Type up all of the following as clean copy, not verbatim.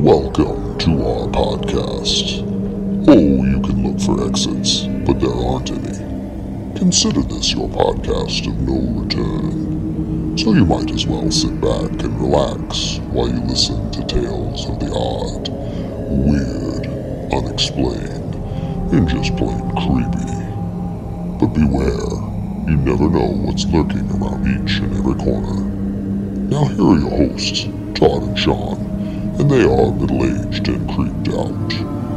Welcome to our podcast. Oh, you can look for exits, but there aren't any. Consider this your podcast of no return. So you might as well sit back and relax while you listen to tales of the odd, weird, unexplained, and just plain creepy. But beware, you never know what's lurking around each and every corner. Now here are your hosts, Todd and Sean, and they are middle-aged and creeped out.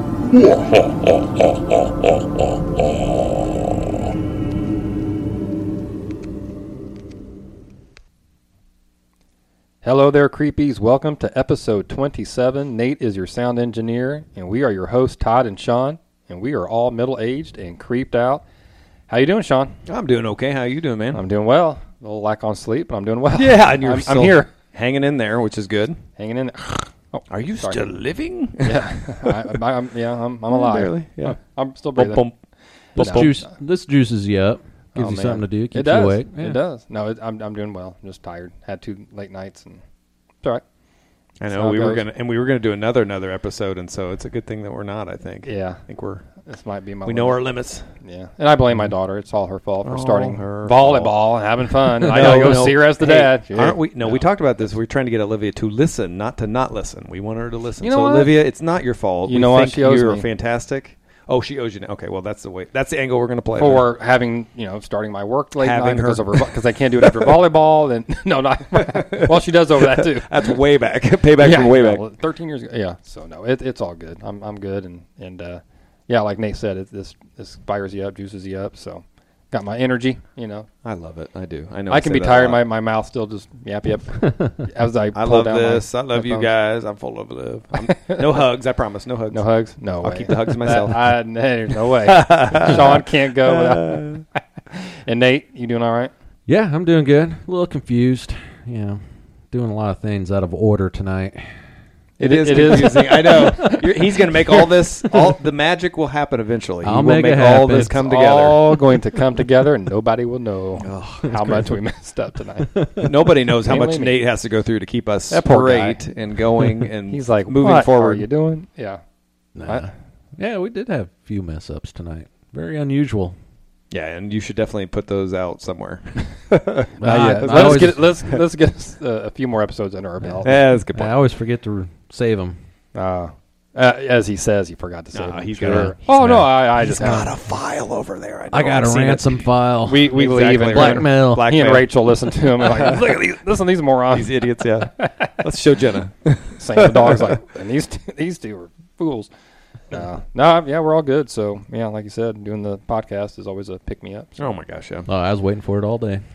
Hello there, creepies. Welcome to episode 27. Nate is your sound engineer, and we are your hosts, Todd and Sean, and we are all middle-aged and creeped out. How you doing, Sean? I'm doing okay. How you doing, man? I'm doing well. A little lack on sleep, but I'm doing well. Yeah, and I'm here. Hanging in there, which is good. Hanging in there. Oh, Are you sorry. still living? Yeah, I'm alive. Barely, yeah. I'm still breathing. Bump, This bump. juices you up. Gives Oh, you man. something to do. It Keeps does. you awake. It does. No, I'm doing well. I'm just tired. Had 2 late nights, and it's all right. I That's know how it we were goes. gonna do another episode, and so it's a good thing that we're not. I think. Yeah, I think this might be my. we know our limits. Yeah, and I blame my daughter. It's all her fault for All starting her volleyball and having fun. And I gotta go see her as the Hey, dad. Aren't we? No, we talked about this. We're trying to get Olivia to listen, not to not listen. We want her to listen. You know so what? Olivia, it's not your fault. You We know what? think She owes you're me. fantastic. Oh, she owes you. Okay, well that's the way. That's the angle we're gonna play. For having, starting my work late Having night because her- of her, because I can't do it after volleyball. Then no, not well. She does over that too. That's way back. Payback from way back. well, 13 years ago. Yeah, so no, it's all good. I'm good, and yeah, like Nate said, this fires you up, juices you up. So got my energy. I love it. I do. I know. I can say be that a tired. lot. My mouth still just yap as I I pull love down this. my I love you thumbs. guys. I'm full of love. No hugs. I promise. No hugs. No hugs. No I'll way. keep the hugs to myself. There's no way. Sean can't go without. And Nate, you doing all right? Yeah, I'm doing good. A little confused. Doing a lot of things out of order tonight. It is confusing. I know. He's going to make all this. All the magic will happen eventually. I'll He will make it all happen. this It's come It's together. all going to come together, and nobody will know Oh, how much we messed up tonight. Nobody knows how Mainly much me. Nate has to go through to keep us That poor guy. straight and going and He's like, moving what forward. are you doing? Yeah. Nah. Yeah, we did have a few mess ups tonight. Very unusual. Yeah, and you should definitely put those out somewhere. Yeah. Let's get a few more episodes under our belt. Yeah, that's a good I point. always forget to save them. As he says, he forgot to say. No, it. he's Sure. got a- Oh no, I just He's got have. a file over there. know. I got I've a seen it. ransom file. We leave Exactly and right. Blackmail. He and Rachel listen to him and like, look at these, listen to these morons. These idiots, yeah. Let's show Jenna. Saying the dog's like, and these two are fools. Yeah, we're all good. So yeah, like you said, doing the podcast is always a pick me up. So. Oh my gosh, yeah. Oh, I was waiting for it all day.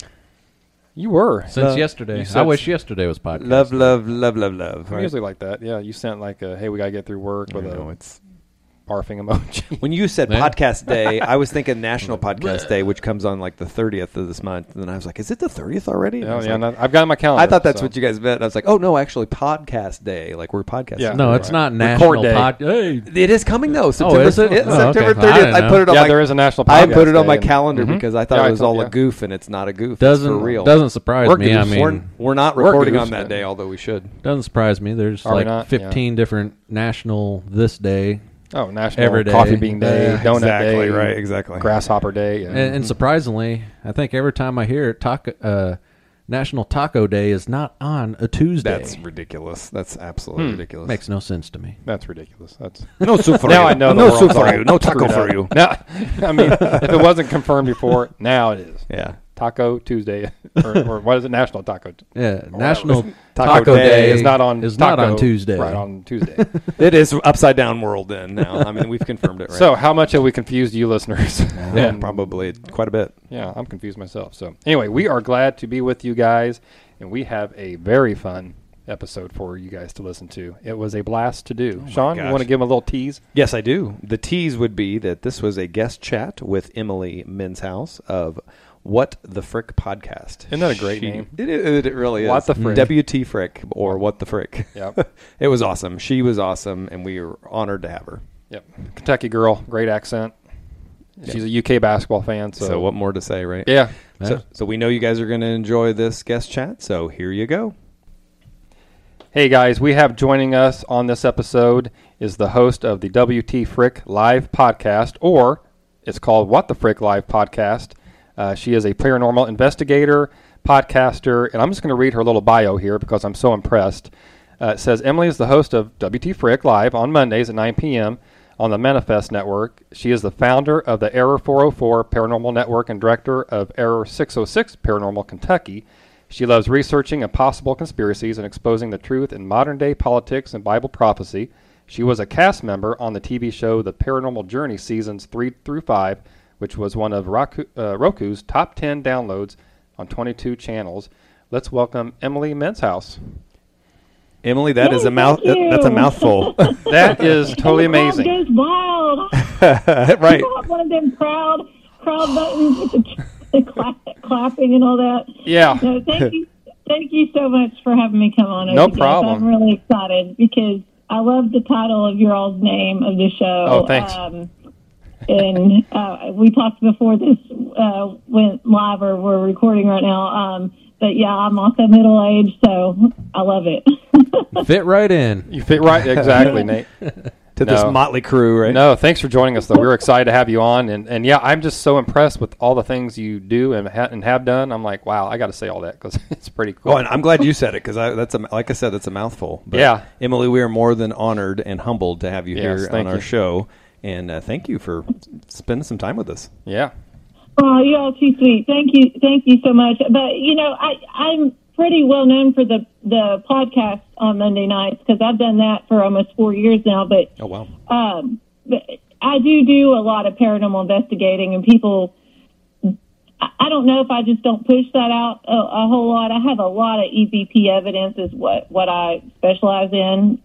You were Since you yesterday. said- I wish yesterday was podcast. Love. I'm usually like that. Yeah, you sent like a hey, we gotta get through work with a it's barfing emoji. when you said Yeah. podcast day, I was thinking National Podcast Day, which comes on like the 30th of this month, and then I was like, "Is it the 30th already?" And I Oh was yeah, like- I've got it on my calendar. I thought that's so. what you guys meant. I was like, "Oh no, actually, Podcast Day, like we're podcasting." Yeah. No, it's Right. not Record national day. pod. Hey, It is coming though. September, is it? it's Oh, September okay. 30th. I didn't I know. put it on Yeah, my there is a national. I podcast put it on day, my and- calendar Mhm. because I thought Yeah, it was all yeah. a goof, and it's not a goof. it's for real. doesn't surprise We're me. I goofs. mean, we're not We're recording goofs, on that man. day, although we should. doesn't surprise me. There's Are we like not? 15 different national this day. Oh, National Every day. Coffee Bean Day, Yeah, Donut exactly Day, right. Exactly. Grasshopper Day. Yeah. And surprisingly, I think every time I hear it, National Taco Day is not on a Tuesday. That's ridiculous. That's absolutely ridiculous. Makes no sense to me. That's ridiculous. That's no soup for now you. I know. No the soup world's for all you. No taco screwed for up. you. Now, I mean, if it wasn't confirmed before, now it is. Yeah. Taco Tuesday, or what is it? National Taco. Yeah, National Taco Day is not on. not on Tuesday. Right on Tuesday. It is upside down world then now. I mean, we've confirmed it, right? So, how much have we confused you, listeners? yeah, And- probably quite a bit. Yeah, I'm confused myself. So, anyway, we are glad to be with you guys, and we have a very fun episode for you guys to listen to. It was a blast to do. Sean, you gosh. want to give them a little tease? Yes, I do. The tease would be that this was a guest chat with Emily Minshouse of What the Frick podcast. Isn't that a great name? It really is. What the Frick. WT Frick or What the Frick. Yep. It was awesome. She was awesome, and we were honored to have her. Yep. Kentucky girl, great accent. She's a UK basketball fan. So what more to say, right? Yeah. So we know you guys are going to enjoy this guest chat, so here you go. Hey guys, we have joining us on this episode is the host of the WT Frick Live podcast, or it's called What the Frick Live podcast. She is a paranormal investigator, podcaster, and I'm just going to read her little bio here because I'm so impressed. It says, Emily is the host of WT Frick Live on Mondays at 9 p.m. on the Manifest Network. She is the founder of the Error 404 Paranormal Network and director of Error 606 Paranormal Kentucky. She loves researching impossible conspiracies and exposing the truth in modern-day politics and Bible prophecy. She was a cast member on the TV show The Paranormal Journey Seasons 3 through 5, which was one of Roku's top 10 downloads on 22 channels. Let's welcome Emily Menshouse. Emily, that is a mouth. That's a mouthful. That is totally amazing. Goes wild. Right. One of them crowd buttons with the clapping and all that. Yeah. So thank you so much for having me come on. No problem. I'm really excited because I love the title of your all's name of the show. Oh, thanks. And we talked before this went live, or we're recording right now. But yeah, I'm also middle-aged, so I love it. Fit right in. You fit right, exactly, Nate. To this motley crew, right? No, thanks for joining us, though. We're excited to have you on. And yeah, I'm just so impressed with all the things you do and have done. I'm like, wow, I got to say all that because it's pretty cool. Oh, and I'm glad you said it because like I said, that's a mouthful. But yeah. Emily, we are more than honored and humbled to have you Yes, here thank on our you. show. And thank you for spending some time with us. Yeah. Oh, you're all too sweet. Thank you so much. But I'm pretty well known for the podcast on Monday nights because I've done that for almost 4 years now. But Oh wow! but I do a lot of paranormal investigating, and people. I don't know if I just don't push that out a whole lot. I have a lot of EVP evidence is what I specialize in,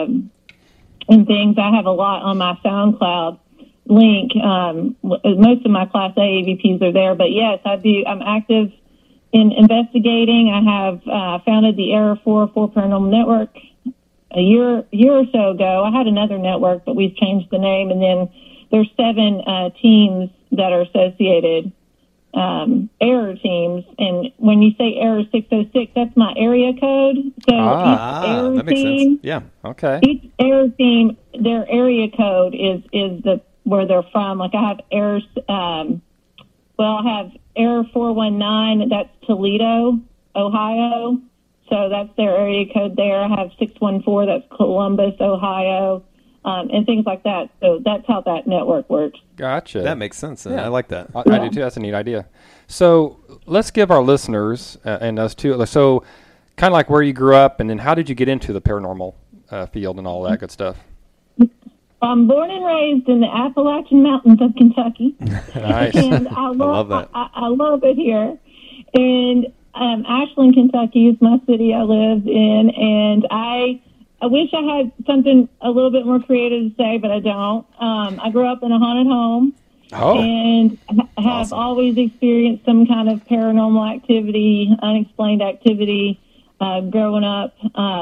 and things. I have a lot on my SoundCloud link. Most of my Class A EVPs are there, but yes, I do. I'm active in investigating. I have founded the Error 404 Paranormal Network a year or so ago. I had another network, but we've changed the name, and then there's 7 teams that are associated, Error teams. And when you say Error 606, that's my area code. So each Error that makes team, sense. Yeah. Okay. each Error team, their area code is where they're from. Like I have Errors. I have Error 419. That's Toledo, Ohio. So that's their area code there. I have 614. That's Columbus, Ohio, and things like that. So that's how that network works. Gotcha. That makes sense. Yeah. I like that. I do too. That's a neat idea. So let's give our listeners and us too. So kind of like where you grew up, and then how did you get into the paranormal field and all that good stuff? I'm born and raised in the Appalachian Mountains of Kentucky. Nice. And I love that. I love it here. And Ashland, Kentucky is my city I live in. And I wish I had something a little bit more creative to say, but I don't. I grew up in a haunted home. Oh. And have always experienced some kind of paranormal activity, unexplained activity growing up.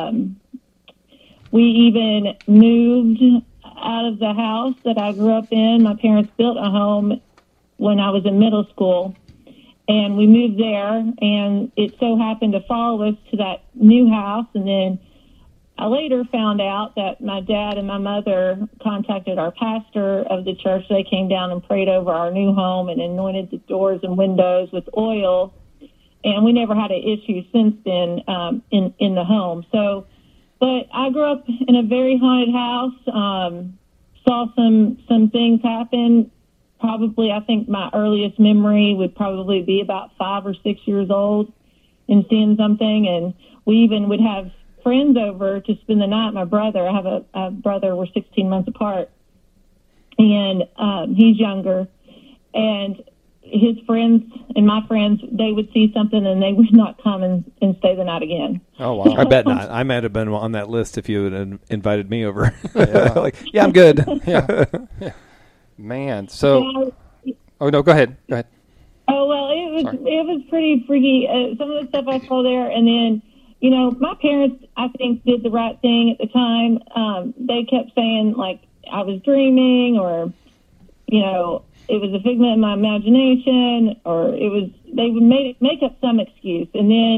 We even moved out of the house that I grew up in. My parents built a home when I was in middle school, and we moved there, and it so happened to follow us to that new house. And then I later found out that my dad and my mother contacted our pastor of the church. They came down and prayed over our new home and anointed the doors and windows with oil, and we never had an issue since then in the home. So, but I grew up in a very haunted house, saw some things happen. Probably, I think my earliest memory would probably be about 5 or 6 years old and seeing something. And we even would have friends over to spend the night. My brother, I have a brother, we're 16 months apart, and he's younger. And his friends and my friends, they would see something and they would not come and stay the night again. Oh, wow. I bet not. I might have been on that list if you had invited me over. Yeah. Yeah, I'm good. Yeah. Man. So, oh, no, go ahead. Oh, well, it was pretty freaky. Some of the stuff I saw there, and then, my parents, I think, did the right thing at the time. They kept saying, like, I was dreaming, or, it was a figment of my imagination, or they would make up some excuse. And then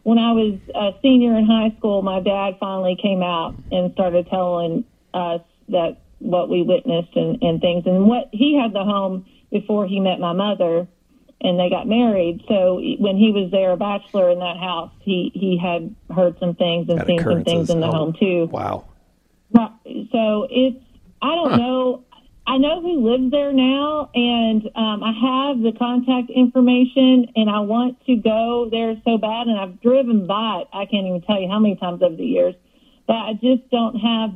when I was a senior in high school, my dad finally came out and started telling us that what we witnessed and things. And what he had the home before he met my mother, and they got married. So when he was there, a bachelor in that house, he had heard some things and seen some things in the home too. Wow. So I don't know. I know who lives there now, and I have the contact information, and I want to go there so bad, and I've driven by it. I can't even tell you how many times over the years, but I just don't have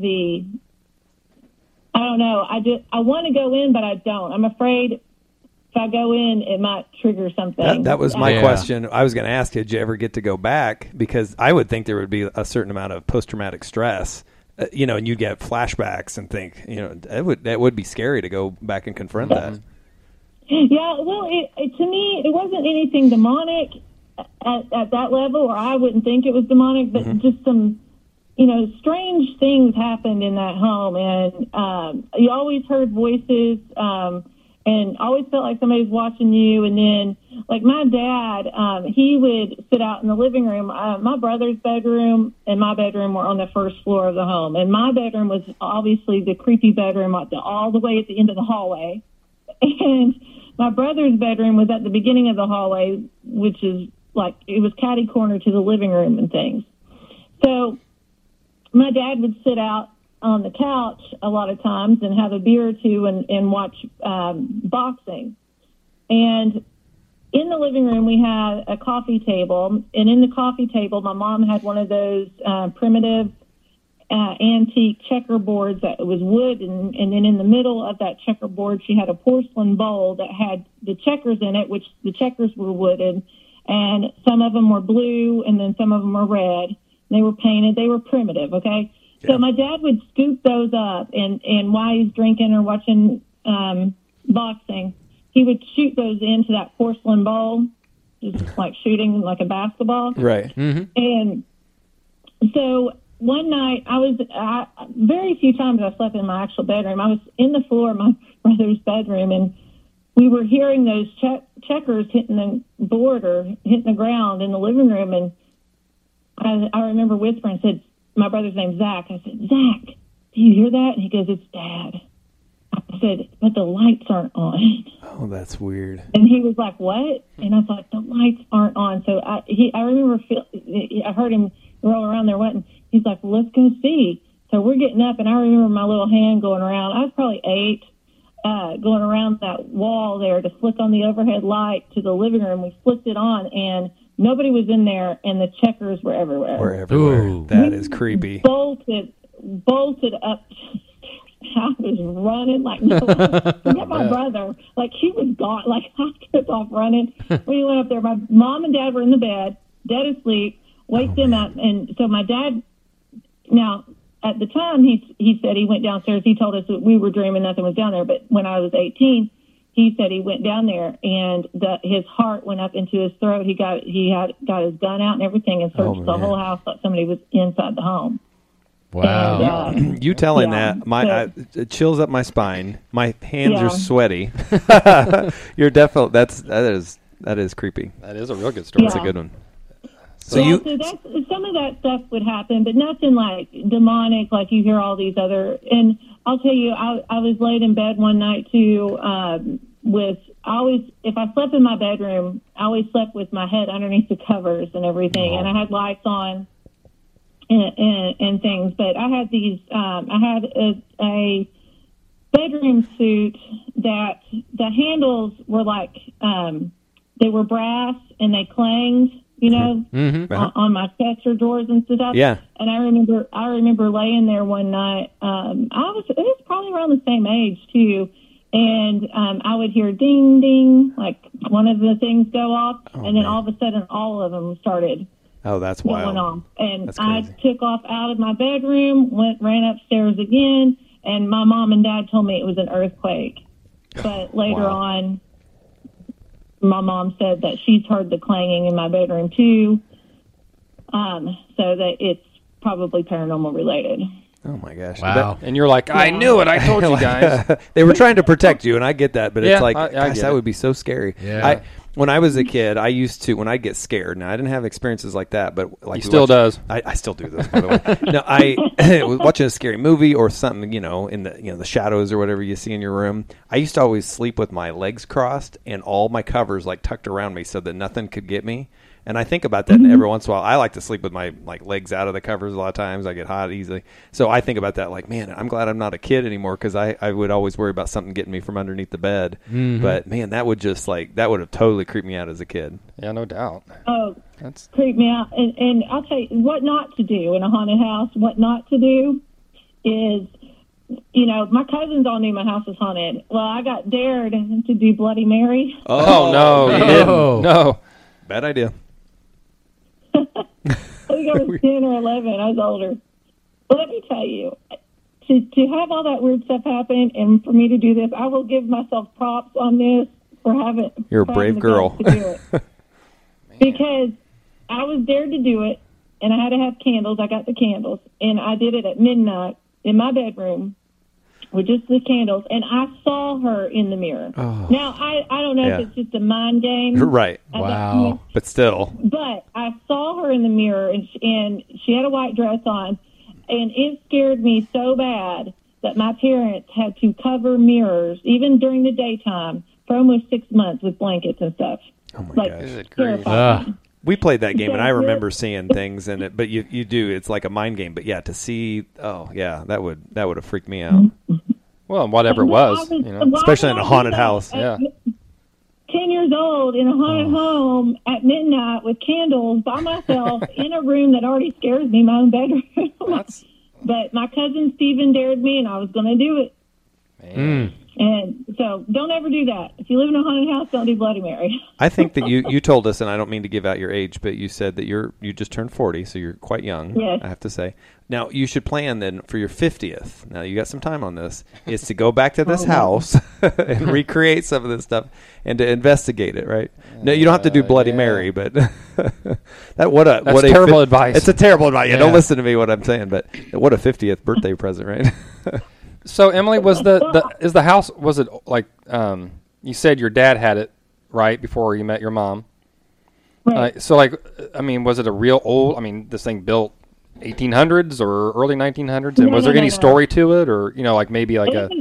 I don't know. I want to go in, but I don't. I'm afraid if I go in, it might trigger something. That was my question. I was going to ask, did you ever get to go back? Because I would think there would be a certain amount of post-traumatic stress. And you'd get flashbacks and think, that would be scary to go back and confront that. Yeah, well, to me, it wasn't anything demonic at that level, or I wouldn't think it was demonic, but just some, strange things happened in that home. And you always heard voices, and always felt like somebody was watching you. And then, like my dad, he would sit out in the living room. My brother's bedroom and my bedroom were on the first floor of the home. And my bedroom was obviously the creepy bedroom all the way at the end of the hallway. And my brother's bedroom was at the beginning of the hallway, which is like, it was catty corner to the living room and things. So my dad would sit out on the couch a lot of times and have a beer or two and watch boxing. And in the living room, we had a coffee table. And in the coffee table, my mom had one of those primitive antique checkerboards that was wood. And then in the middle of that checkerboard, she had a porcelain bowl that had the checkers in it, which the checkers were wooden. And some of them were blue, and then some of them were red. They were painted. They were primitive, okay? So my dad would scoop those up, and while he's drinking or watching boxing, he would shoot those into that porcelain bowl, just like shooting like a basketball. Right. Mm-hmm. And so one night, very few times I slept in my actual bedroom. I was in the floor of my brother's bedroom, and we were hearing those checkers hitting the board or hitting the ground in the living room. And I remember whispering, said, my brother's name's Zach. I said, Zach, do you hear that? And he goes, it's Dad. I said, but the lights aren't on. Oh, that's weird. And he was like, what? And I was like, the lights aren't on. So I remember I heard him roll around there. He's like, well, let's go see. So we're getting up, and I remember my little hand going around. I was probably 8, going around that wall there to flick on the overhead light to the living room. We flicked it on, and nobody was in there, and the checkers were everywhere. We're everywhere. Ooh. That is creepy. Bolted up. I was running like no. Forget my brother. Like he was gone. Like I took off running. We went up there. My mom and dad were in the bed, dead asleep. Wake them up, and so my dad. Now at the time, he said he went downstairs. He told us that we were dreaming, nothing was down there. But when I was 18. He said he went down there, and his heart went up into his throat. He got his gun out and everything, and searched the whole house like somebody was inside the home. Wow! And, you telling that it chills up my spine. My hands are sweaty. You're definitely that is creepy. That is a real good story. That's a good one. So some of that stuff would happen, but nothing like demonic, like you hear all these other. And I'll tell you, I was laid in bed one night too. If I slept in my bedroom, I always slept with my head underneath the covers and everything, and I had lights on and things. But I had a bedroom suit that the handles were like they were brass and they clanged. On my chest or drawers and stuff. Yeah. And I remember laying there one night. It was probably around the same age too. And I would hear ding, ding, like one of the things go off. And then all of a sudden, all of them started that's going wild. off. And That's I crazy. took off out of my bedroom, ran upstairs again. And my mom and dad told me it was an earthquake. But later on, my mom said that she's heard the clanging in my bedroom too, so that it's probably paranormal related. Oh my gosh! Wow. And you're like, I knew it. I told you guys. They were trying to protect you, and I get that, but Yeah, it's like, I gosh, get that it. would be so scary. Yeah. When I was a kid, I used to, when I get scared, now I didn't have experiences like that, but like He still does. I still do this, by the way. No, I was watching a scary movie or something, in the the shadows or whatever you see in your room. I used to always sleep with my legs crossed and all my covers like tucked around me so that nothing could get me. And I think about that every once in a while. I like to sleep with my legs out of the covers a lot of times. I get hot easily. So I think about that like, man, I'm glad I'm not a kid anymore because I would always worry about something getting me from underneath the bed. Mm-hmm. But, man, that would have totally creeped me out as a kid. Yeah, no doubt. Oh, That's creep me out. And I'll tell you what not to do in a haunted house. What not to do is, my cousins all knew my house was haunted. Well, I got dared to do Bloody Mary. oh no, you no. didn't. No. Bad idea. I think I was 10 or 11. I was older. But let me tell you, to have all that weird stuff happen and for me to do this, I will give myself props on this for having. You're a for brave having the girl. guts to do it. Because I was dared to do it, and I had to have candles. I got the candles, and I did it at midnight in my bedroom with just the candles, and I saw her in the mirror. Oh. Now, I don't know Yeah. if it's just a mind game. Right. at that Wow. point, But still. but I saw her in the mirror, and she had a white dress on, and it scared me so bad that my parents had to cover mirrors, even during the daytime, for almost 6 months with blankets and stuff. Oh, my gosh. Is it grief? Terrifying. We played that game, and I Yeah, remember seeing things in it. But you do. It's like a mind game. But, yeah, to see, that would have freaked me out. Well, whatever it was, Especially in a haunted house. Yeah. 10 years old in a haunted home at midnight with candles by myself in a room that already scares me, my own bedroom. That's But my cousin Steven dared me, and I was going to do it. man. And so don't ever do that. If you live in a haunted house, don't do Bloody Mary. I think that you told us, and I don't mean to give out your age, but you said that you just turned 40, so you're quite young, Yes. I have to say. Now, you should plan then for your 50th. Now, you got some time on this, is to go back to this house and recreate some of this stuff and to investigate it, right? No, you don't have to do Bloody yeah. Mary, but that's terrible advice. It's a terrible advice. Yeah, Yeah. don't listen to me what I'm saying, but what a 50th birthday present, right? So Emily, was the house, was it like you said your dad had it right before you met your mom? Right. So was it a real old? This thing built 1800s or early 1900s, and was there any no. story to it, or maybe like it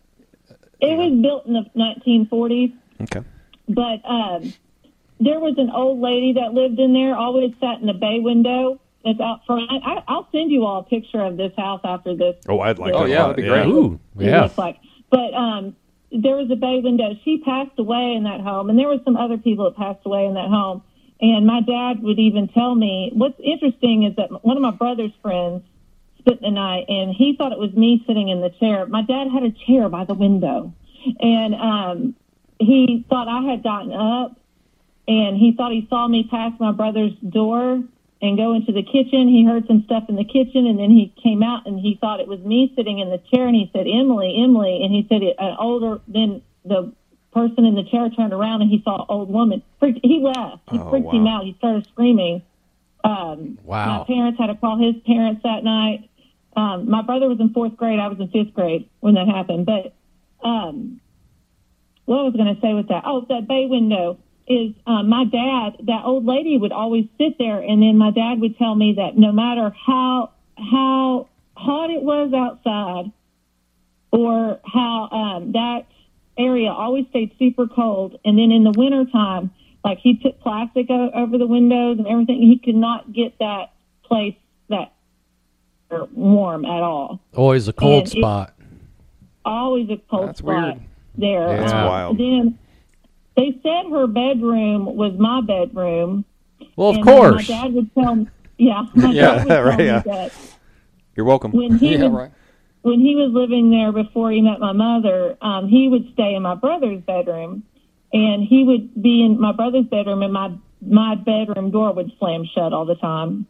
was built in the 1940s, Okay. but there was an old lady that lived in there, always sat in the bay window that's out front. I'll send you all a picture of this house after this. Oh, I'd like Oh, that a yeah, lot. that'd be great. Ooh, It yeah. looks like. But there was a bay window. She passed away in that home, and there were some other people that passed away in that home. And my dad would even tell me, what's interesting is that one of my brother's friends spent the night, and he thought it was me sitting in the chair. My dad had a chair by the window, and he thought I had gotten up, and he thought he saw me pass my brother's door and go into the kitchen. He heard some stuff in the kitchen, and then he came out, and he thought it was me sitting in the chair, and he said, Emily, and he said then the person in the chair turned around, and he saw an old woman. He left. He freaked him out. He started screaming. Wow. My parents had to call his parents that night. My brother was in 4th grade. I was in 5th grade when that happened. But what I was going to say with that, that bay window is my dad, that old lady would always sit there, and then my dad would tell me that no matter how hot it was outside or how that area always stayed super cold, and then in the wintertime, like he put plastic over the windows and everything, he could not get that place that warm at all. Always a cold And spot. Always a cold That's spot weird. there. Yeah. That's wild. Then they said her bedroom was my bedroom. Well, of and then course. my dad would tell me, dad would Yeah, tell right, me yeah. that You're welcome. when he Yeah, was right. when he was living there before he met my mother, he would stay in my brother's bedroom, and he would be in my brother's bedroom, and my bedroom door would slam shut all the time.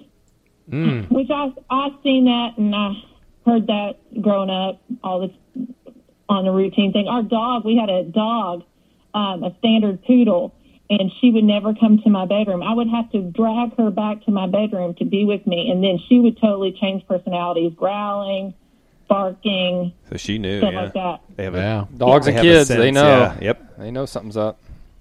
Which I've seen that, and I heard that growing up, all this on the routine thing. Our dog, we had a dog, a standard poodle, and she would never come to my bedroom. I would have to drag her back to my bedroom to be with me, and then she would totally change personalities, growling, barking, So she knew, stuff yeah. like that. They have Yeah. Dogs they and have a kids, they sense, know. yeah. Yep. They know something's up.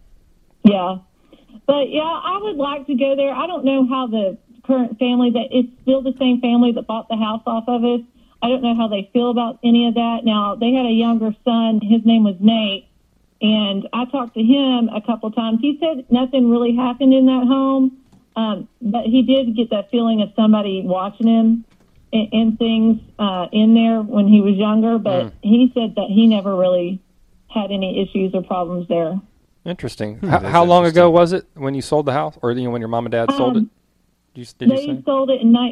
Yeah. But, yeah, I would like to go there. I don't know how the current family, that it's still the same family that bought the house off of us. I don't know how they feel about any of that. Now, they had a younger son. His name was Nate, and I talked to him a couple times. He said nothing really happened in that home, but he did get that feeling of somebody watching him and things in there when he was younger, but he said that he never really had any issues or problems there. Interesting. That How is long ago interesting. was it when you sold the house, or when your mom and dad sold it? Did you They say? sold it in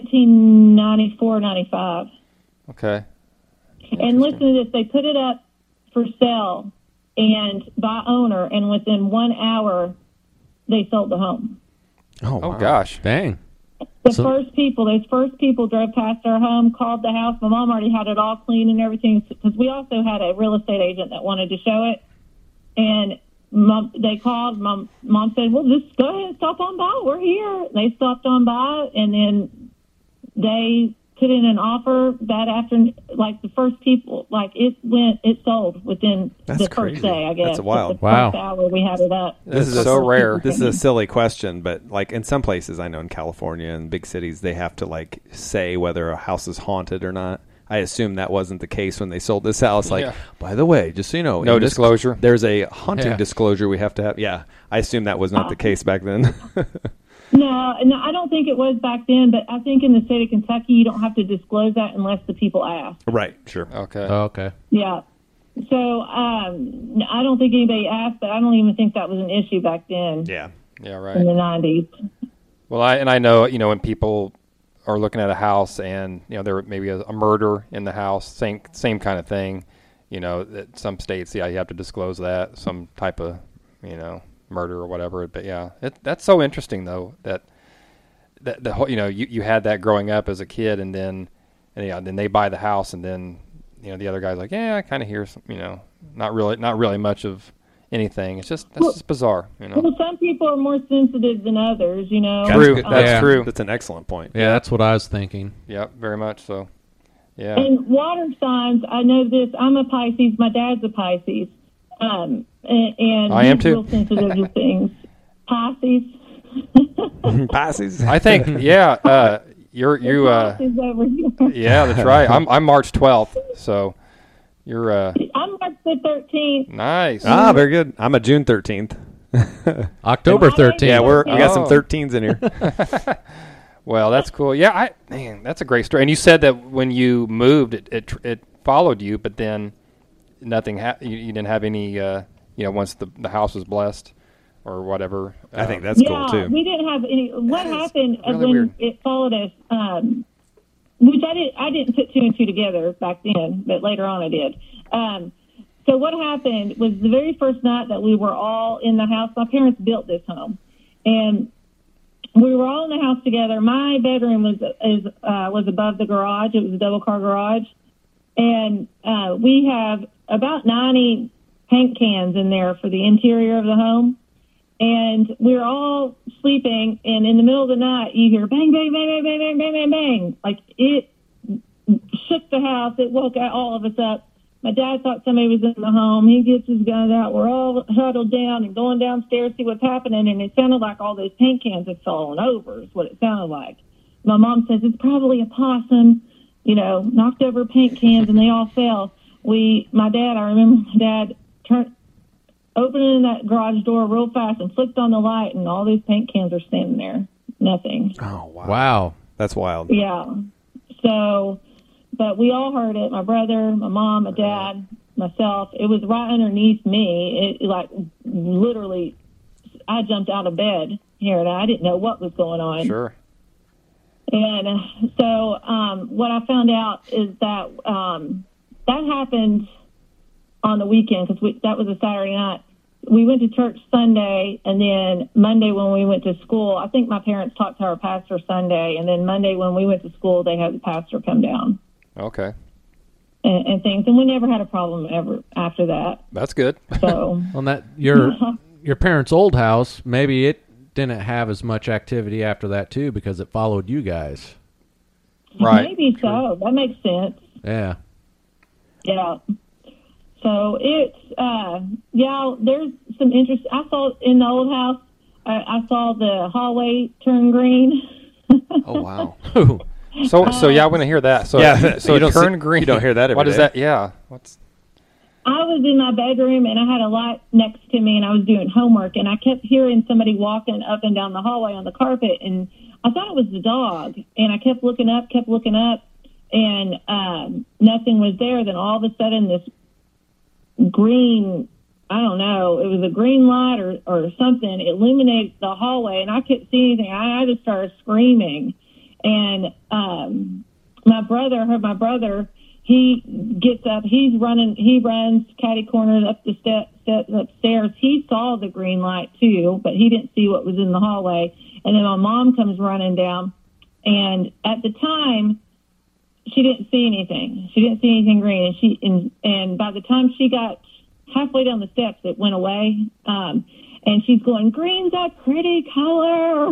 1994, 95. Okay. And listen to this, they put it up for sale and by owner, and within 1 hour, they sold the home. Oh, Oh wow. gosh. Dang. Those So- first people drove past our home, called the house. My mom already had it all clean and everything, because we also had a real estate agent that wanted to show it. And they called. Mom said, well, just go ahead and stop on by. We're here. They stopped on by, and then they put in an offer that afternoon. Like the first people, like it sold within That's the crazy. first day, I guess. That's wild. The Wow. first hour we had it up. This is is so a- rare. This is a silly question, but like in some places I know in California and big cities, they have to like say whether a house is haunted or not. I assume that wasn't the case when they sold this house. Like, Yeah. by the way, just so you know, No in this- disclosure. There's a haunting Yeah. disclosure we have to have. Yeah, I assume that was not the case back then. No, I don't think it was back then, but I think in the state of Kentucky, you don't have to disclose that unless the people ask. Right. Sure. Okay. Oh, okay. Yeah. So I don't think anybody asked, but I don't even think that was an issue back then Yeah. Yeah. in Right. the 90s. Well, I know, when people are looking at a house and, there may be a murder in the house, same kind of thing, that some states, you have to disclose that, some type of, murder or whatever. But yeah, that's so interesting though, that the whole, you had that growing up as a kid, and then they buy the house, and then, the other guy's like, yeah, I kind of hear some, not really much of anything. That's just bizarre, Well, some people are more sensitive than others, True. good. That's Yeah. true. That's an excellent point. Yeah, that's what I was thinking. Yep, very much so. Yeah. And water signs, I know this. I'm a Pisces. My dad's a Pisces. And I am he's too. real sensitive to things. Pisces. Passes. I think, yeah, you Pisces over here. yeah, that's right. I'm March 12th, so you're I'm March the 13th. nice. Very good. I'm a June 13th. October I- 13th. Yeah, we got some Oh. 13s in here. Well, that's cool. Yeah, man, that's a great story. And you said that when you moved, it followed you, but then nothing you didn't have any once the house was blessed or whatever. I think that's Yeah, cool too. we didn't have any. What That is happened really when weird. it followed us? Which I didn't put two and two together back then, but later on I did. So what happened was the very first night that we were all in the house. My parents built this home, and we were all in the house together. My bedroom was above the garage. It was a double car garage, and we have about 90 paint cans in there for the interior of the home. And we're all sleeping, and in the middle of the night, you hear bang, bang, bang, bang, bang, bang, bang, bang, bang. Like it shook the house. It woke all of us up. My dad thought somebody was in the home. He gets his gun out. We're all huddled down and going downstairs to see what's happening. And it sounded like all those paint cans had fallen over is what it sounded like. My mom says it's probably a possum, knocked over paint cans and they all fell. I remember my dad opening that garage door real fast and flicked on the light, and all these paint cans are standing there. Nothing. Oh wow. Wow. That's wild. Yeah. So, but we all heard it. My brother, my mom, my dad, myself. It was right underneath me. It like literally, I jumped out of bed here, and I didn't know what was going on. Sure. And so what I found out is that that happened on the weekend, because that was a Saturday night. We went to church Sunday, and then Monday when we went to school, I think my parents talked to our pastor Sunday, and then Monday when we went to school, they had the pastor come down Okay. and things. And we never had a problem ever after that. That's good. So, On that, your your parents' old house, maybe it didn't have as much activity after that too because it followed you guys. Right. Maybe so. That makes sense. Yeah. Yeah. So it's, there's some interest. I saw in the old house, I saw the hallway turn green. Oh, wow. So yeah, I want to hear that. So so you it don't turned green. You don't hear that every What is day. that? Yeah. I was in my bedroom and I had a light next to me and I was doing homework and I kept hearing somebody walking up and down the hallway on the carpet and I thought it was the dog and I kept looking up and nothing was there. Then all of a sudden this green, I don't know, it was a green light or something, illuminated the hallway and I couldn't see anything. I just started screaming. And my brother, he gets up, he runs catty corners up the steps upstairs. He saw the green light too, but he didn't see what was in the hallway. And then my mom comes running down, and at the time, she didn't see anything. She didn't see anything green, and by the time she got halfway down the steps, it went away. And she's going, "Green's a pretty color."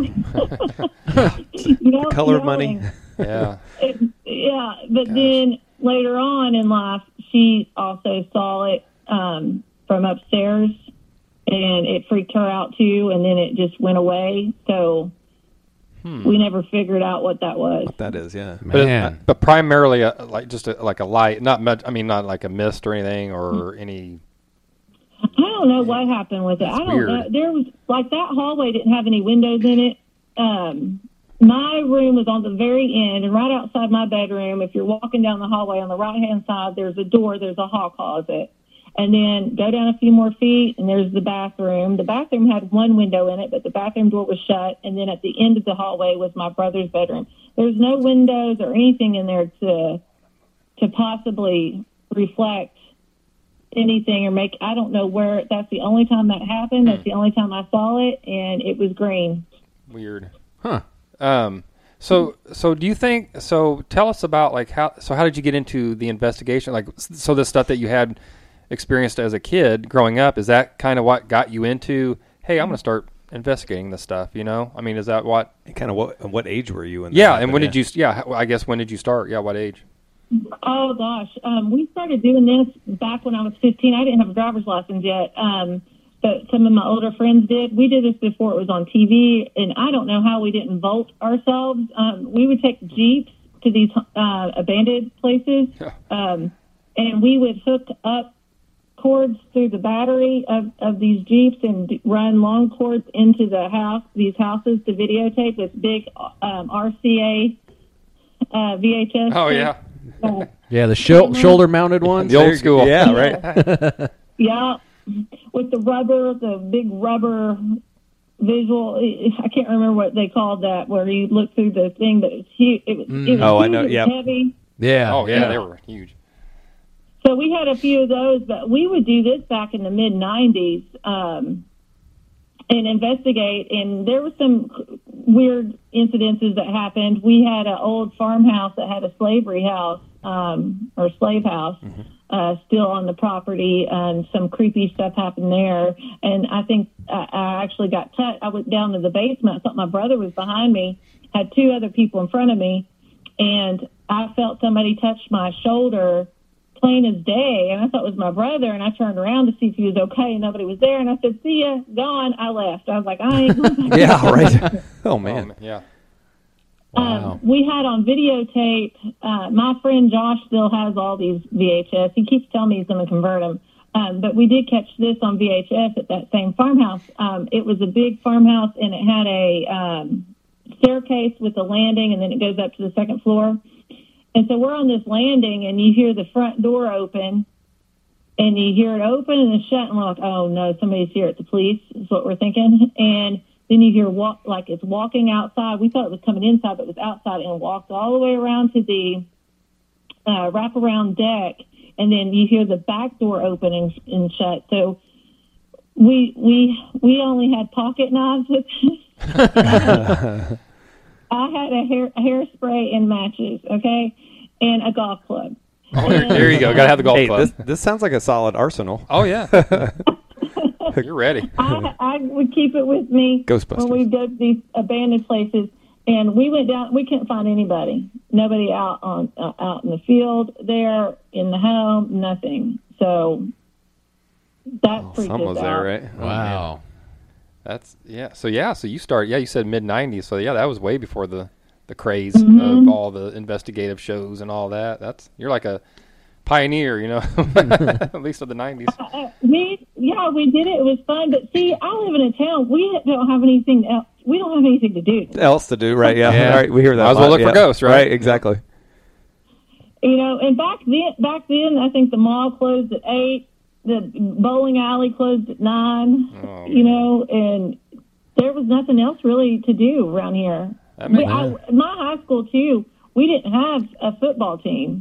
Color of money. Yeah. But then later on in life, she also saw it from upstairs, and it freaked her out too, and then it just went away. So we never figured out what that was. That is, yeah. Man. But primarily like a light, not much. I mean, not like a mist or anything or any. I don't know what happened with it. I don't weird. know. There was like that hallway didn't have any windows in it. My room was on the very end, and right outside my bedroom, if you're walking down the hallway on the right-hand side, there's a door, there's a hall closet. And then go down a few more feet, and there's the bathroom. The bathroom had one window in it, but the bathroom door was shut. And then at the end of the hallway was my brother's bedroom. There's no windows or anything in there to possibly reflect anything or make, I don't know where, that's the only time that happened. That's the only time I saw it, and it was green. Weird. Huh. So do you think, so tell us about like how did you get into the investigation? Like, so the stuff that you had experienced as a kid growing up, is that kind of what got you into, hey, I'm going to start investigating this stuff, you know? I mean, is that what? Kind of what age were you in? Yeah. And when did you, I guess when did you start? Yeah. What age? Oh, gosh. We started doing this back when I was 15. I didn't have a driver's license yet. But some of my older friends did. We did this before it was on TV, and I don't know how we didn't vote ourselves. We would take Jeeps to these abandoned places, and we would hook up cords through the battery of these Jeeps and run long cords into these houses to videotape this big RCA VHS. Oh, yeah. Yeah, the shoulder-mounted ones. The old school. Yeah, right. Yeah. With the big rubber visual, I can't remember what they called that, where you look through the thing, but it was huge. It was huge, I know. it was Yeah. heavy. Yeah. Oh, yeah, they were huge. So we had a few of those, but we would do this back in the mid-'90s and investigate, and there were some weird incidences that happened. We had an old farmhouse that had a slavery house, or slave house, still on the property, and some creepy stuff happened there. And I think I actually got touched. I went down to the basement. I thought my brother was behind me, had two other people in front of me, and I felt somebody touch my shoulder plain as day, and I thought it was my brother, and I turned around to see if he was okay, and nobody was there, and I said, "See ya, gone." I left. I was like, I ain't going back. Yeah, right. Oh, man. Yeah. Wow. We had on videotape, my friend Josh still has all these VHS. He keeps telling me he's going to convert them. But we did catch this on VHS at that same farmhouse. It was a big farmhouse, and it had a staircase with a landing, and then it goes up to the second floor. And so we're on this landing, and you hear the front door open, and you hear it open and then shut, and we're like, oh, no, somebody's here. It's the police is what we're thinking. And then you hear like it's walking outside. We thought it was coming inside, but it was outside, and walked all the way around to the wraparound deck, and then you hear the back door open and shut. So we only had pocket knives with us. I had a hairspray and matches, okay, and a golf club. Oh, there you go. Got to have the golf club. This sounds like a solid arsenal. Oh, yeah. You're ready. I would keep it with me Ghostbusters. when we go to these abandoned places. And we went down. We couldn't find anybody. Nobody out in the field, there in the home, nothing. So that freaked us Someone's out. there, right? Wow. That's So you start. Yeah, you said mid '90s. So yeah, that was way before the craze Mm-hmm. of all the investigative shows and all that. You're like a pioneer, at least of the '90s. We did it. It was fun. But see, I live in a town. We don't have anything else. We don't have anything to do. Else to do, right? Yeah. Yeah. All right, we hear that. Might as a well lot, look for yeah. ghosts, right? Right, exactly. And back then, I think the mall closed at 8. The bowling alley closed at 9. Oh, And there was nothing else really to do around here. That makes- My high school too. We didn't have a football team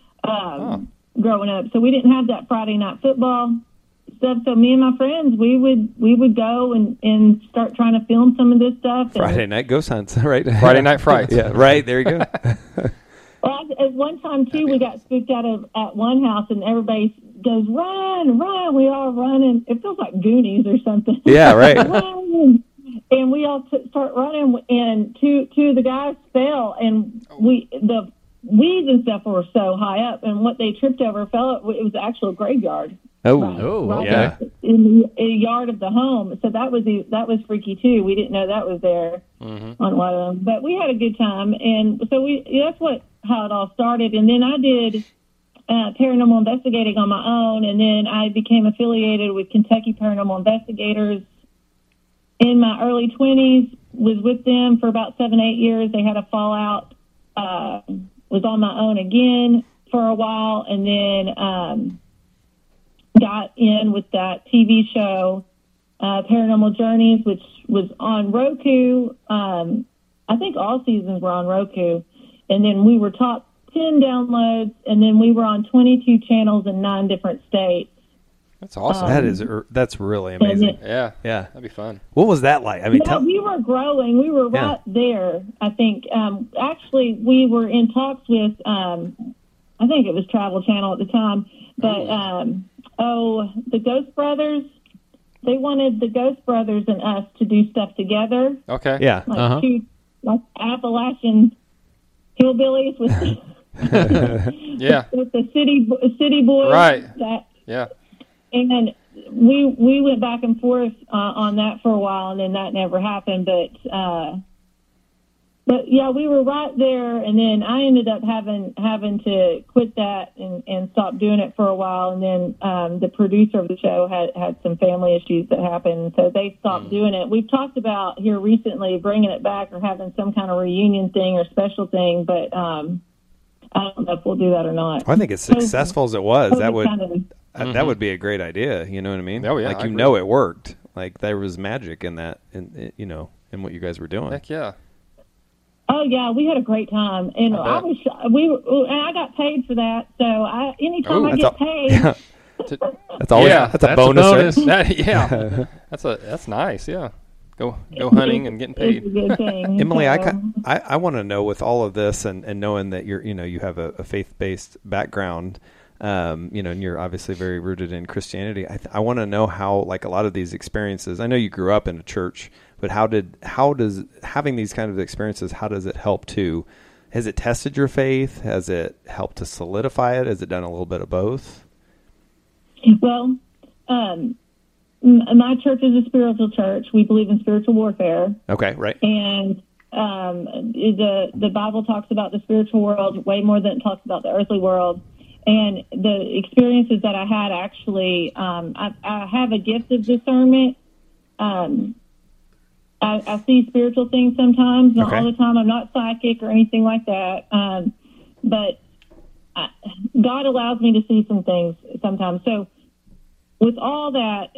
growing up, so we didn't have that Friday night football stuff. So me and my friends, we would go and start trying to film some of this stuff. Friday night ghost hunts, right? Friday Night Frights. Yeah, right. There you go. Well, at one time too, we got spooked out at one house, and everybody goes, "Run, run!" We all run, and it feels like Goonies or something. Yeah, right. Run. And we all start running, and two of the guys fell, and the weeds and stuff were so high up, and what they tripped over it was the actual graveyard. Oh, yeah. In the yard of the home. So that was freaky too. We didn't know that was there on one of them, but we had a good time, and so that's how it all started. And then I did paranormal investigating on my own, and then I became affiliated with Kentucky Paranormal Investigators in my early 20s. Was with them for about 7-8 years. They had a fallout. Was on my own again for a while, and then got in with that TV show, Paranormal Journeys, which was on Roku. I think all seasons were on Roku. And then we were top 10 downloads, and then we were on 22 channels in 9 different states. That's awesome. That's really amazing. Yeah. Yeah. That'd be fun. What was that like? I mean, We were growing. We were right there, I think. Actually, we were in talks with, I think it was Travel Channel at the time, but the Ghost Brothers. They wanted the Ghost Brothers and us to do stuff together. Okay. yeah. Like two Appalachian hillbillies with Yeah. with the city boys. Right. Yeah. And we went back and forth on that for a while, and then that never happened. But yeah, we were right there, and then I ended up having to quit that and stop doing it for a while. And then the producer of the show had some family issues that happened, so they stopped doing it. We've talked about here recently bringing it back or having some kind of reunion thing or special thing, but I don't know if we'll do that or not. I think as successful as it was, that would kind of, that would be a great idea. You know what I mean? Oh, yeah, Like I agree. it worked. Like there was magic in that, in what you guys were doing. Heck yeah. Oh yeah, we had a great time, and I bet. I got paid for that. So anytime I get paid, That's always Yeah, that's a that's a bonus. bonus. right? Yeah. That's nice. Yeah. Go hunting and getting it's paid. a good thing. Emily, So, I want to know, with all of this and knowing that you have a faith-based background, and you're obviously very rooted in Christianity. I want to know how, like, a lot of these experiences. I know you grew up in a church, but how does having these kind of experiences, how does it help to? Has it tested your faith? Has it helped to solidify it? Has it done a little bit of both? well, my church is a spiritual church. We believe in spiritual warfare, Okay, right. and the Bible talks about the spiritual world way more than it talks about the earthly world. And the experiences that I had, actually, I have a gift of discernment. I see spiritual things sometimes, not Okay. all the time. I'm not psychic or anything like that. But God allows me to see some things sometimes. So with all that,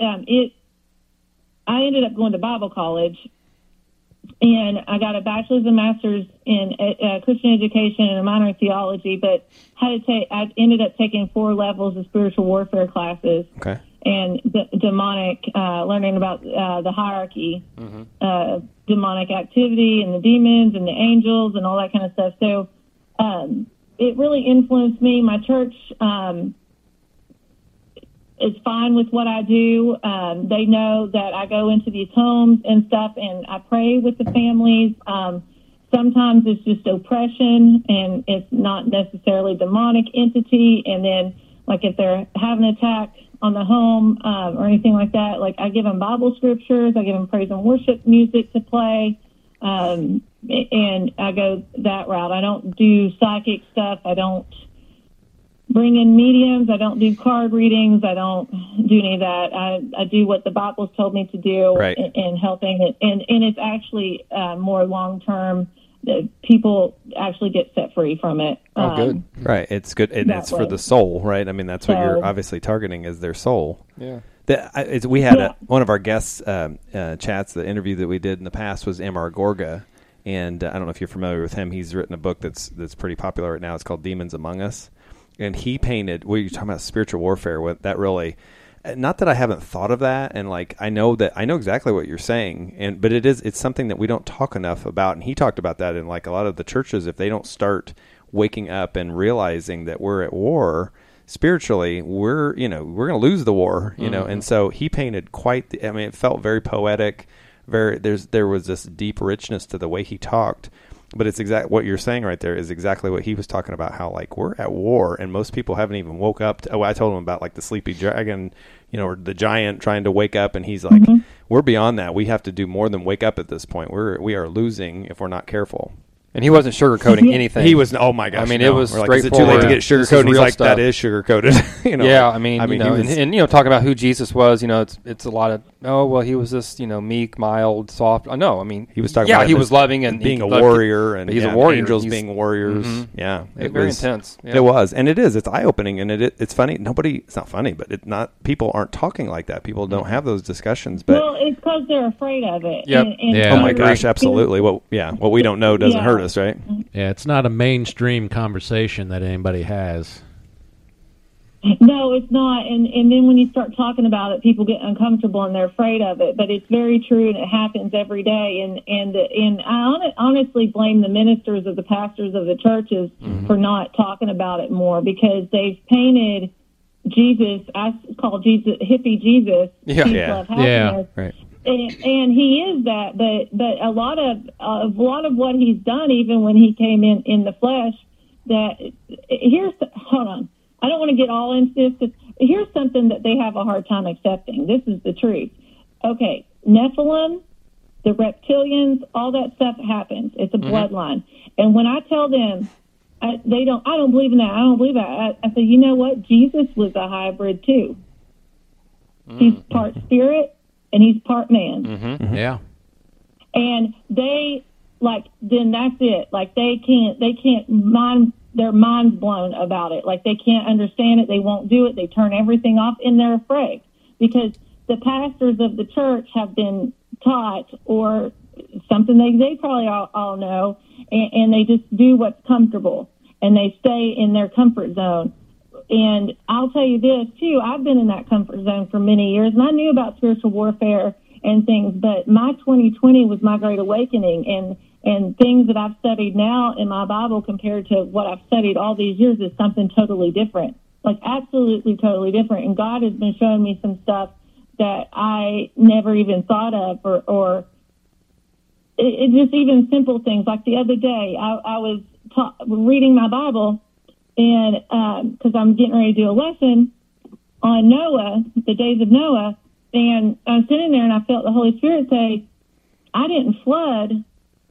I ended up going to Bible college, and I got a bachelor's and master's in Christian education and a minor in theology, but I ended up taking 4 levels of spiritual warfare classes. Okay. And demonic, learning about the hierarchy, demonic activity and the demons and the angels and all that kind of stuff. So it really influenced me. My church is fine with what I do. They know that I go into these homes and stuff, and I pray with the families. Sometimes it's just oppression, and it's not necessarily demonic entity. And then, like, if they're having an attack on the home or anything like that, like, I give them Bible scriptures. I give them praise and worship music to play, and I go that route. I don't do psychic stuff. I don't bring in mediums. I don't do card readings. I don't do any of that. I do what the Bible's told me to do, Right. in helping it. And it's actually more long-term. People actually get set free from it. Oh, good. Right. It's good. And That it's for way. the soul, right? I mean, that's what you're So- obviously targeting is their soul. Yeah. We had Yeah. one of our guests chats, the interview that we did in the past was M.R. Gorga. And I don't know if you're familiar with him. He's written a book that's pretty popular right now. It's called Demons Among Us. And he painted, well, you're talking about spiritual warfare, with that really, not that I haven't thought of that. And like, I know exactly what you're saying. But it's something that we don't talk enough about. And he talked about that in like a lot of the churches, if they don't start waking up and realizing that we're at war spiritually, we're going to lose the war, you know? And so he painted it felt very poetic. There was this deep richness to the way he talked. But it's what you're saying right there is exactly what he was talking about, how like we're at war and most people haven't even woke up. I told him about like the sleepy dragon, or the giant trying to wake up, and he's like, we're beyond that. We have to do more than wake up at this point. We are losing if we're not careful. And he wasn't sugarcoating anything. He was, oh my gosh. I mean, no. it was We're like, is it too straightforward. late to get This is sugarcoated? He's real like, stuff. that is sugarcoated. Yeah, I mean, he was, and talking about who Jesus was, it's a lot of, he was this, meek, mild, soft. No, I mean, he was talking yeah, about he was loving and being a loved- warrior, and but he's a warrior. angels He's- being warriors. Yeah, It's very intense. Yeah. It was, and it is. It's eye opening, and it's funny. It's not funny, but it's not. People aren't talking like that. People don't have those discussions. But Well, it's because they're afraid of it. Yep. Yeah. oh my I gosh, absolutely. What we don't know doesn't Yeah. hurt us, right? Yeah, it's not a mainstream conversation that anybody has. No, it's not. And then when you start talking about it, people get uncomfortable and they're afraid of it. But it's very true, and it happens every day. And I honestly blame the ministers of the pastors of the churches for not talking about it more, because they've painted Jesus, I call Jesus hippie Jesus, Yeah. peace, Yeah. love, happiness. Right. And he is that, but a lot of what he's done, even when he came in the flesh, hold on. I don't want to get all into this, because here's something that they have a hard time accepting. This is the truth. Okay, Nephilim, the reptilians, all that stuff happens. It's a bloodline. And when I tell them, I don't believe in that. I don't believe that. I say, you know what? Jesus was a hybrid too. He's part spirit and he's part man. Yeah. And they then that's it. Like they can't their mind's blown about it. Like they can't understand it. They won't do it. They turn everything off, and they're afraid, because the pastors of the church have been taught, or something they probably all know, and they just do what's comfortable, and they stay in their comfort zone. And I'll tell you this too, I've been in that comfort zone for many years, and I knew about spiritual warfare and things, but my 2020 was my great awakening, and things that I've studied now in my Bible compared to what I've studied all these years is something totally different, like absolutely totally different. And God has been showing me some stuff that I never even thought of, or it just even simple things. Like the other day, I was reading my Bible, and because I'm getting ready to do a lesson on Noah, the days of Noah, and I was sitting there and I felt the Holy Spirit say, I didn't flood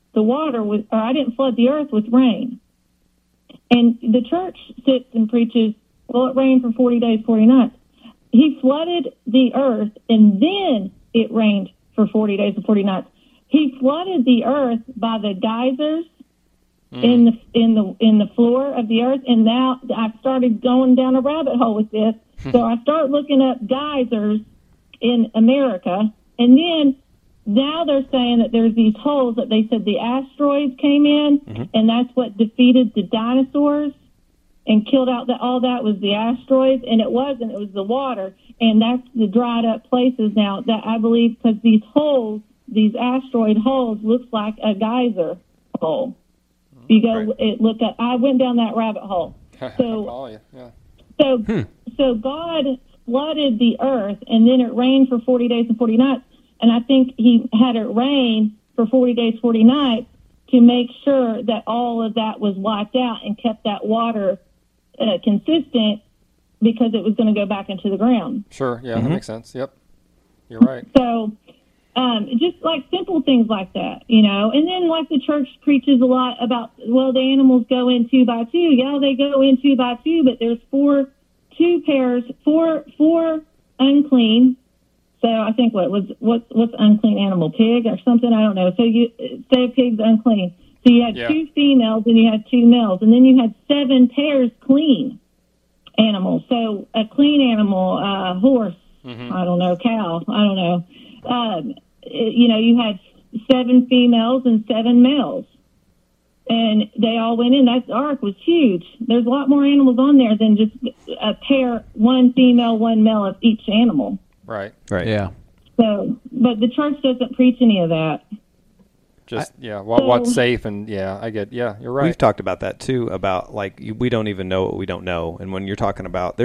I didn't flood the earth with rain. And the church sits and preaches, well, it rained for 40 days, 40 nights. He flooded the earth, and then it rained for 40 days and 40 nights. He flooded the earth by the geysers in the floor of the earth. And now I started going down a rabbit hole with this. So I start looking up geysers in America, and then now they're saying that there's these holes that they said the asteroids came in, and that's what defeated the dinosaurs and killed out all that was the asteroids, and it wasn't. It was the water, and that's the dried up places now that I believe, because these holes, these asteroid holes, looks like a geyser hole. You go look up. I went down that rabbit hole. So. Oh, yeah. So God flooded the earth, and then it rained for 40 days and 40 nights. And I think he had it rain for 40 days, 40 nights to make sure that all of that was wiped out and kept that water consistent, because it was going to go back into the ground. Sure. Yeah, that makes sense. Yep. You're right. So just like simple things like that, you know. And then like the church preaches a lot about, well, the animals go in 2 by 2. Yeah, they go in 2 by 2, but there's four unclean. So I think what's unclean animal? Pig or something? I don't know. So you say a pig's unclean. So you had 2 females and you had 2 males, and then you had 7 pairs clean animals. So a clean animal, horse, I don't know, cow, I don't know. You know, you had 7 females and 7 males, and they all went in. That ark was huge. There's a lot more animals on there than just a pair, 1 female, 1 male of each animal. Right. Yeah. So, but the church doesn't preach any of that. Just what's safe, and you're right. We've talked about that too, about like we don't even know what we don't know. And when you're talking about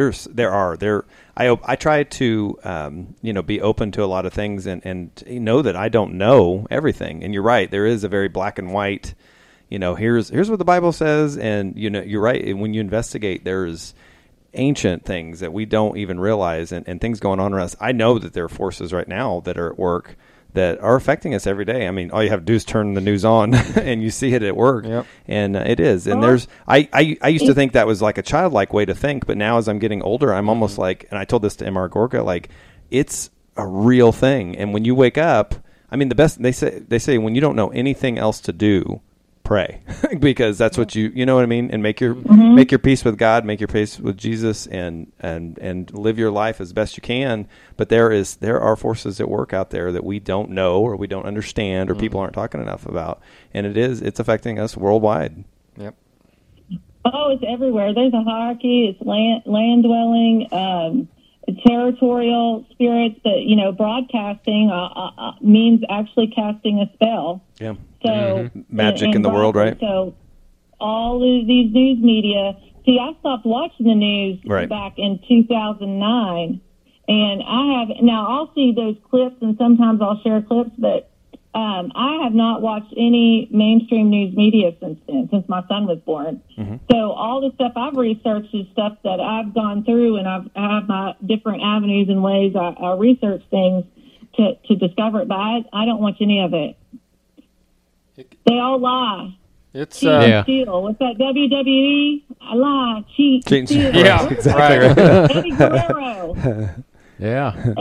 I try to be open to a lot of things and know that I don't know everything. And you're right, there is a very black and white, here's what the Bible says, and you're right. And when you investigate, there's ancient things that we don't even realize, and things going on around us. I know that there are forces right now that are at work that are affecting us every day. I mean, all you have to do is turn the news on and you see it at work. Yep. And it is. And I used to think that was like a childlike way to think, but now as I'm getting older, I'm almost like, and I told this to MR Gorka, like, it's a real thing. And when you wake up, I mean, they say when you don't know anything else to do, pray, because that's what you know what I mean, and make your peace with God, make your peace with Jesus, and live your life as best you can. But there are forces at work out there that we don't know, or we don't understand, or people aren't talking enough about, and it's affecting us worldwide. Yep. Oh, it's everywhere. There's a hierarchy. It's land dwelling, territorial spirits. That broadcasting means actually casting a spell. Yeah. So magic in the world, right? So all of these news media. See, I stopped watching the news back in 2009, and I'll see those clips, and sometimes I'll share clips, but I have not watched any mainstream news media since then, since my son was born. Mm-hmm. So all the stuff I've researched is stuff that I've gone through, and I have my different avenues and ways I research things to discover it, but I don't watch any of it. They all lie. It's cheat and steal. What's that? WWE? I lie, cheat, steal. Yeah, exactly. Eddie Guerrero. Yeah.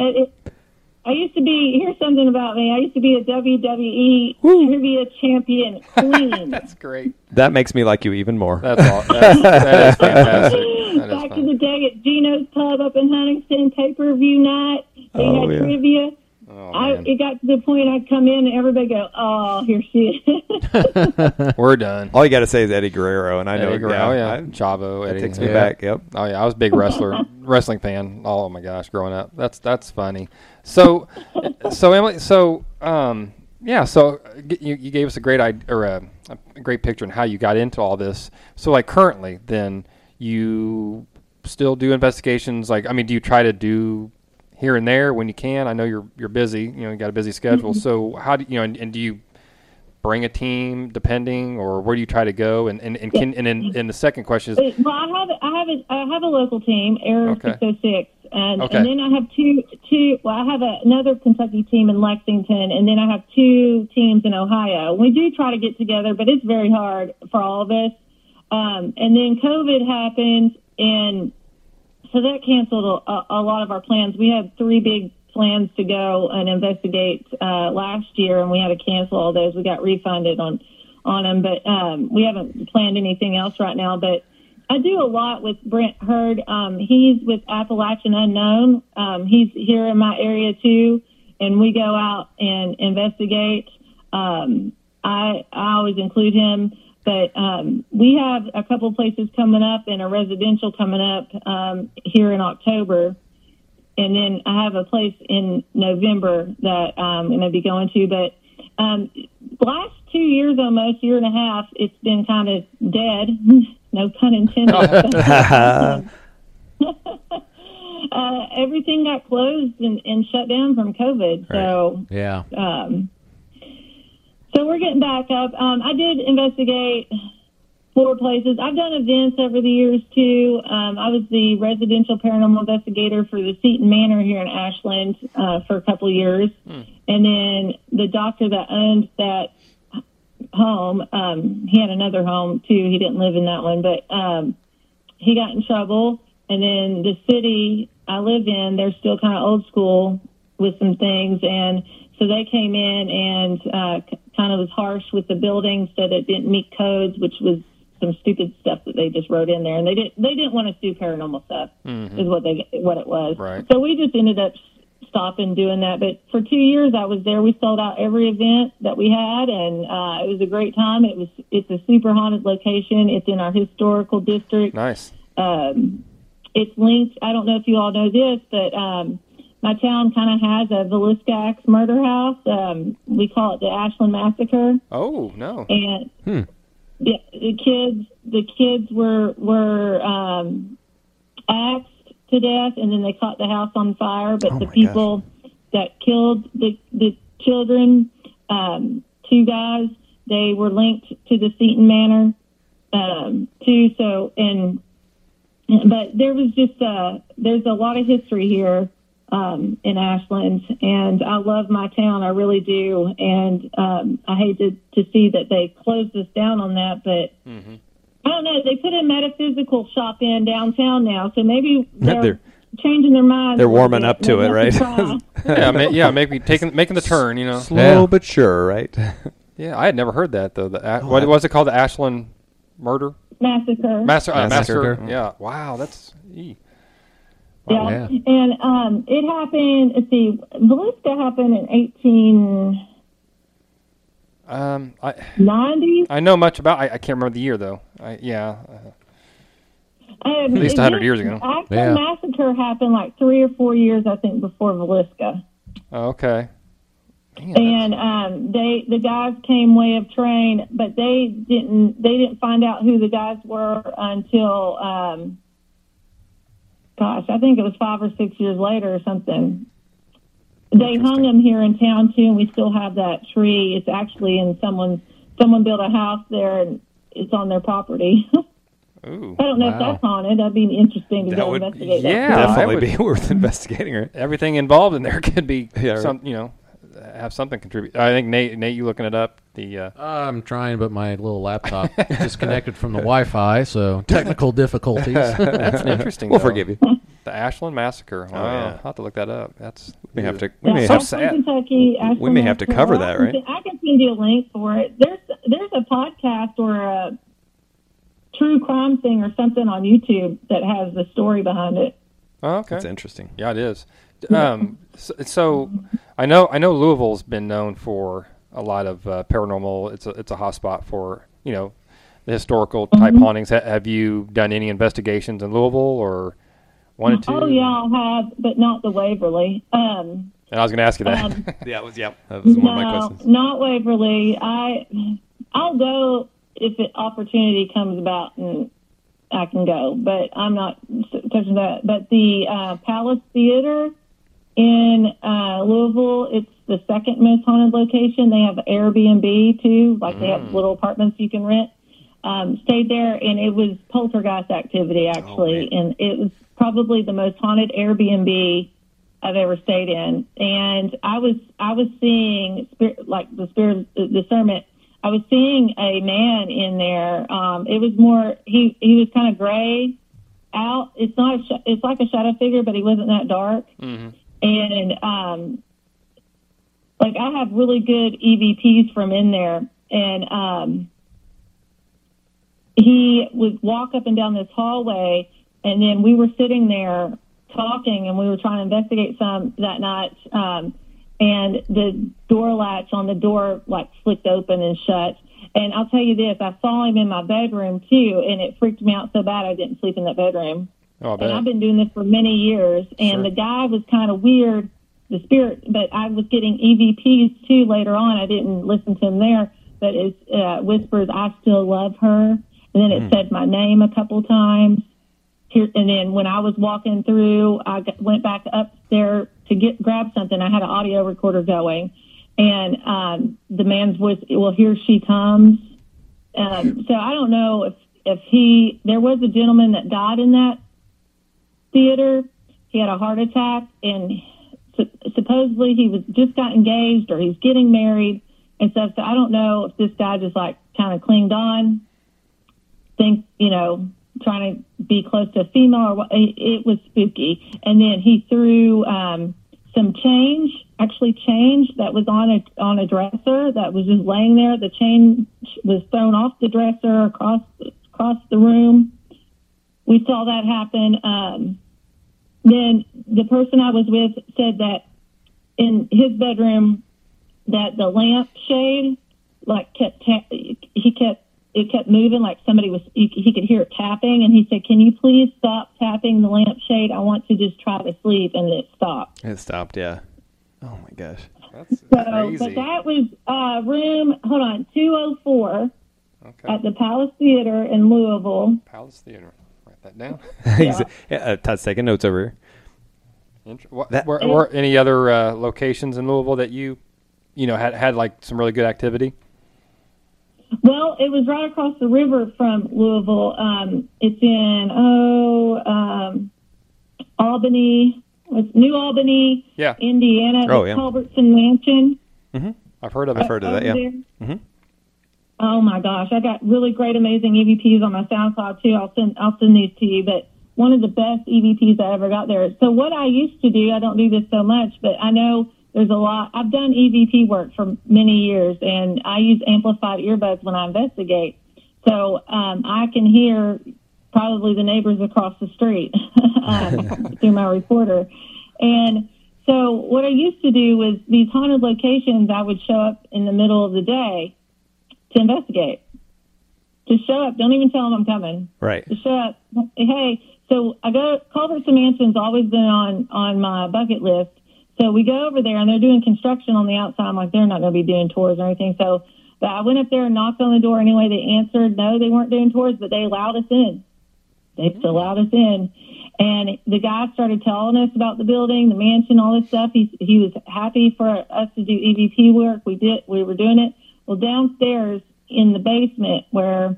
Here's something about me. I used to be a WWE trivia champion queen. That's great. That makes me like you even more. That is fantastic. Back in the day at Gino's Pub up in Huntington, pay-per-view night, they had trivia. It got to the point I'd come in and everybody go, "Oh, here she is." We're done. All you got to say is Eddie Guerrero, and I know Guerrero. Chavo, Eddie. That takes me back. Yep. Oh yeah, I was a big wrestling fan. Oh my gosh, growing up. That's funny. So Emily. So you gave us a great idea, or a great picture on how you got into all this. So like currently, then you still do investigations. Like, I mean, do you try to do here and there when you can? I know you're busy. You got a busy schedule. Mm-hmm. So how do and do you bring a team depending, or where do you try to go? And the second question is, well, I have a local team, Air 606, and then I have two. Well, I have another Kentucky team in Lexington, and then I have 2 teams in Ohio. We do try to get together, but it's very hard for all of us. And then COVID happened, and so that canceled a lot of our plans. We had 3 big plans to go and investigate last year, and we had to cancel all those. We got refunded on them, but we haven't planned anything else right now. But I do a lot with Brent Hurd. He's with Appalachian Unknown. He's here in my area too, and we go out and investigate. I always include him. But we have a couple places coming up and a residential coming up here in October. And then I have a place in November that I'm going to be going to. But last 2 years, almost, year and a half, it's been kind of dead. No pun intended. everything got closed and shut down from COVID. So, Yeah. So we're getting back up. I did investigate 4 places. I've done events over the years too. I was the residential paranormal investigator for the Seton Manor here in Ashland for a couple of years. And then the doctor that owned that home, he had another home too. He didn't live in that one, but he got in trouble. And then the city I live in, they're still kind of old school with some things. And so they came in and kind of was harsh with the building, said it didn't meet codes, which was some stupid stuff that they just wrote in there. And they didn't want to do paranormal stuff is what it was. Right. So we just ended up stopping doing that. But for 2 years I was there. We sold out every event that we had, and it was a great time. It's a super haunted location. It's in our historical district. Nice. It's linked. I don't know if you all know this, but my town kind of has a Villisca Axe murder house. We call it the Ashland Massacre. Oh, no. And the kids were axed to death, and then they caught the house on fire. But the people that killed the children, 2 guys, they were linked to the Seton Manor too. So but there was just there's a lot of history here in Ashland, and I love my town. I really do, and I hate to see that they closed us down on that, but I don't know. They put a metaphysical shop in downtown now, so maybe they're changing their minds. They're warming up to it, right? Maybe making the turn, you know. Slow but sure, right? Yeah, I had never heard that though. What was it called? The Ashland Murder Massacre. Massacre. Yeah. Wow, that's. Wow. Yeah, and it happened. Let's see, Villisca happened in 1890s. I know much about. I can't remember the year though. At least 100 years ago. Actually, Massacre happened like 3 or 4 years, I think, before Villisca. Oh, okay. And the guys came way of train, but they didn't find out who the guys were until I think it was 5 or 6 years later or something. They hung them here in town too, and we still have that tree. It's actually in someone built a house there, and it's on their property. Ooh, I don't know if that's haunted. That'd be interesting to go investigate. Yeah, definitely be worth investigating. Right? Everything involved in there could be have something contribute. I think Nate, you looking it up? I'm trying, but my little laptop disconnected from the Wi-Fi, so technical difficulties. That's interesting. We'll forgive you. The Ashland Massacre. Wow, I'll have to look that up. That's we have to. Kentucky. We may have to cover that, right? I can send you a link for it. There's a podcast or a true crime thing or something on YouTube that has the story behind it. Oh, okay, that's interesting. Yeah, it is. So I know Louisville's been known for a lot of paranormal. It's a hotspot for the historical type hauntings. Have you done any investigations in Louisville or wanted to? Oh yeah, I have, but not the Waverly. And I was going to ask you that. That was one of my questions. Not Waverly. I'll go if an opportunity comes about and I can go, but I'm not touching that. But the Palace Theater in Louisville, it's the second most haunted location. They have Airbnb too, they have little apartments you can rent. Stayed there, and it was poltergeist activity actually, and it was probably the most haunted Airbnb I've ever stayed in. And I was seeing the spirit discernment. I was seeing a man in there. It was more he was kind of gray out. It's not it's like a shadow figure, but he wasn't that dark. Mm-hmm. And I have really good EVPs from in there, and he would walk up and down this hallway, and then we were sitting there talking, and we were trying to investigate some that night, and the door latch on the door flicked open and shut. And I'll tell you this, I saw him in my bedroom too, and it freaked me out so bad I didn't sleep in that bedroom. Oh, and I've been doing this for many years, and the guy was kind of weird, the spirit, but I was getting EVPs too later on. I didn't listen to him there, but it whispers, "I still love her," and then it said my name a couple times. here, and then when I was walking through, went back up there to grab something. I had an audio recorder going, and the man's voice, well, here she comes. So I don't know if there was a gentleman that died in that theater. He had a heart attack, and supposedly he was just got engaged or he's getting married and stuff. So I don't know if this guy just like kind of clinged on, trying to be close to a female or what. It was spooky. And then he threw some change that was on a dresser that was just laying there. The change was thrown off the dresser across the room. We saw that happen. Then the person I was with said that in his bedroom that the lamp shade it kept moving, like somebody was, he could hear it tapping, and he said, "Can you please stop tapping the lampshade? I want to just try to sleep," and it stopped. It stopped, yeah. Oh my gosh. That's So, crazy. but that was room, 204 at the Palace Theater in Louisville. Palace Theater. Write that down. Todd's taking notes over here. Were any other locations in Louisville that you had like some really good activity? Well, it was right across the river from Louisville. It's in Albany, New Albany, Indiana. Oh, the Culbertson Mansion. Mm-hmm. I've heard of it. I've heard of that. Yeah. Mm-hmm. Oh my gosh, I got really great, amazing EVPs on my SoundCloud too. I'll send these to you. But one of the best EVPs I ever got there. So what I used to do, I don't do this so much, but I know there's a lot. I've done EVP work for many years, and I use amplified earbuds when I investigate. So I can hear probably the neighbors across the street through my recorder. And so what I used to do was these haunted locations, I would show up in the middle of the day to investigate. Just show up. Don't even tell them I'm coming. Right. Just show up. Hey, so Culbertson Mansion's always been on my bucket list. So we go over there, and they're doing construction on the outside. I'm like, they're not going to be doing tours or anything. So but I went up there and knocked on the door anyway. They answered. No, they weren't doing tours, but they allowed us in. They still allowed us in. And the guy started telling us about the building, the mansion, all this stuff. He was happy for us to do EVP work. We were doing it. Well, downstairs in the basement where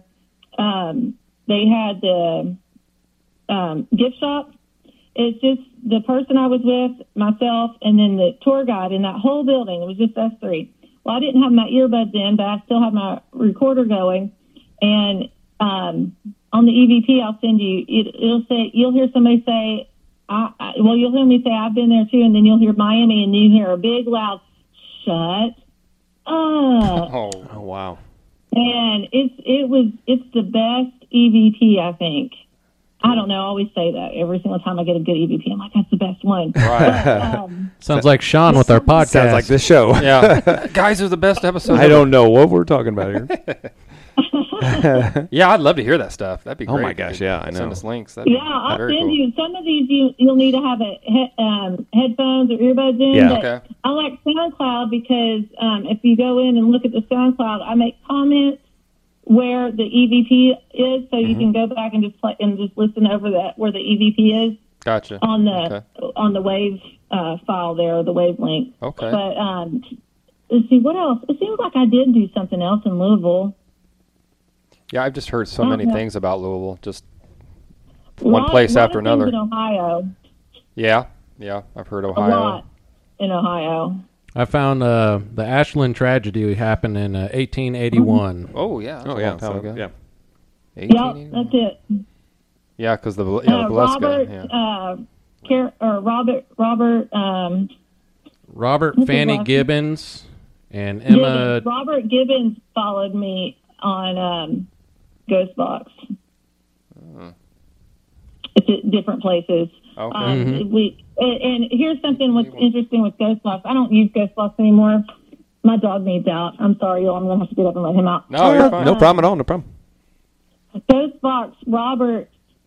they had the gift shop, it's just the person I was with, myself, and then the tour guide in that whole building. It was just us three. Well, I didn't have my earbuds in, but I still have my recorder going. And on the EVP, I'll send you, it'll say, you'll hear somebody say, you'll hear me say, I've been there too, and then you'll hear Miami, and you hear a big, loud, shut up. Oh wow. And it's the best EVP, I think. I don't know. I always say that every single time I get a good EVP. I'm like, that's the best one. Right. But, Sounds like Sean with our podcast. Sounds like this show. Yeah. Guys, it was the best episode. I don't know what we're talking about here. Yeah, I'd love to hear that stuff. That'd be great. Oh my gosh, yeah, I know. Send us links. That'd be I'll very send cool. you. Some of these you'll need to have headphones or earbuds in. Yeah. But Okay. I like SoundCloud because if you go in and look at the SoundCloud, I make comments where the EVP is, so you can go back and just play and just listen over that where the EVP is Gotcha. on the wave file there, the wave link. Okay. But let's see what else. It seems like I did do something else in Louisville. Yeah, I've just heard so many things about Louisville. Just A one lot- place lot after of things another. In Ohio, Yeah, I've heard a Ohio. lot in Ohio. I found the Ashland tragedy happened in 1881. Oh yeah. That's Oh a yeah, long time ago. yeah. 1881. Yep, that's it. Yeah, because the Valeska. Robert, Yeah. Robert What's his Fanny last Gibbons and Emma. Robert Gibbons followed me on Ghostbox. It's at different places. Okay. And here's something what's interesting with Ghostbox. I don't use Ghostbox anymore. My dog needs out. I'm sorry, y'all. I'm going to have to get up and let him out. No, you're fine. No problem at all. No problem. Ghostbox, Robert,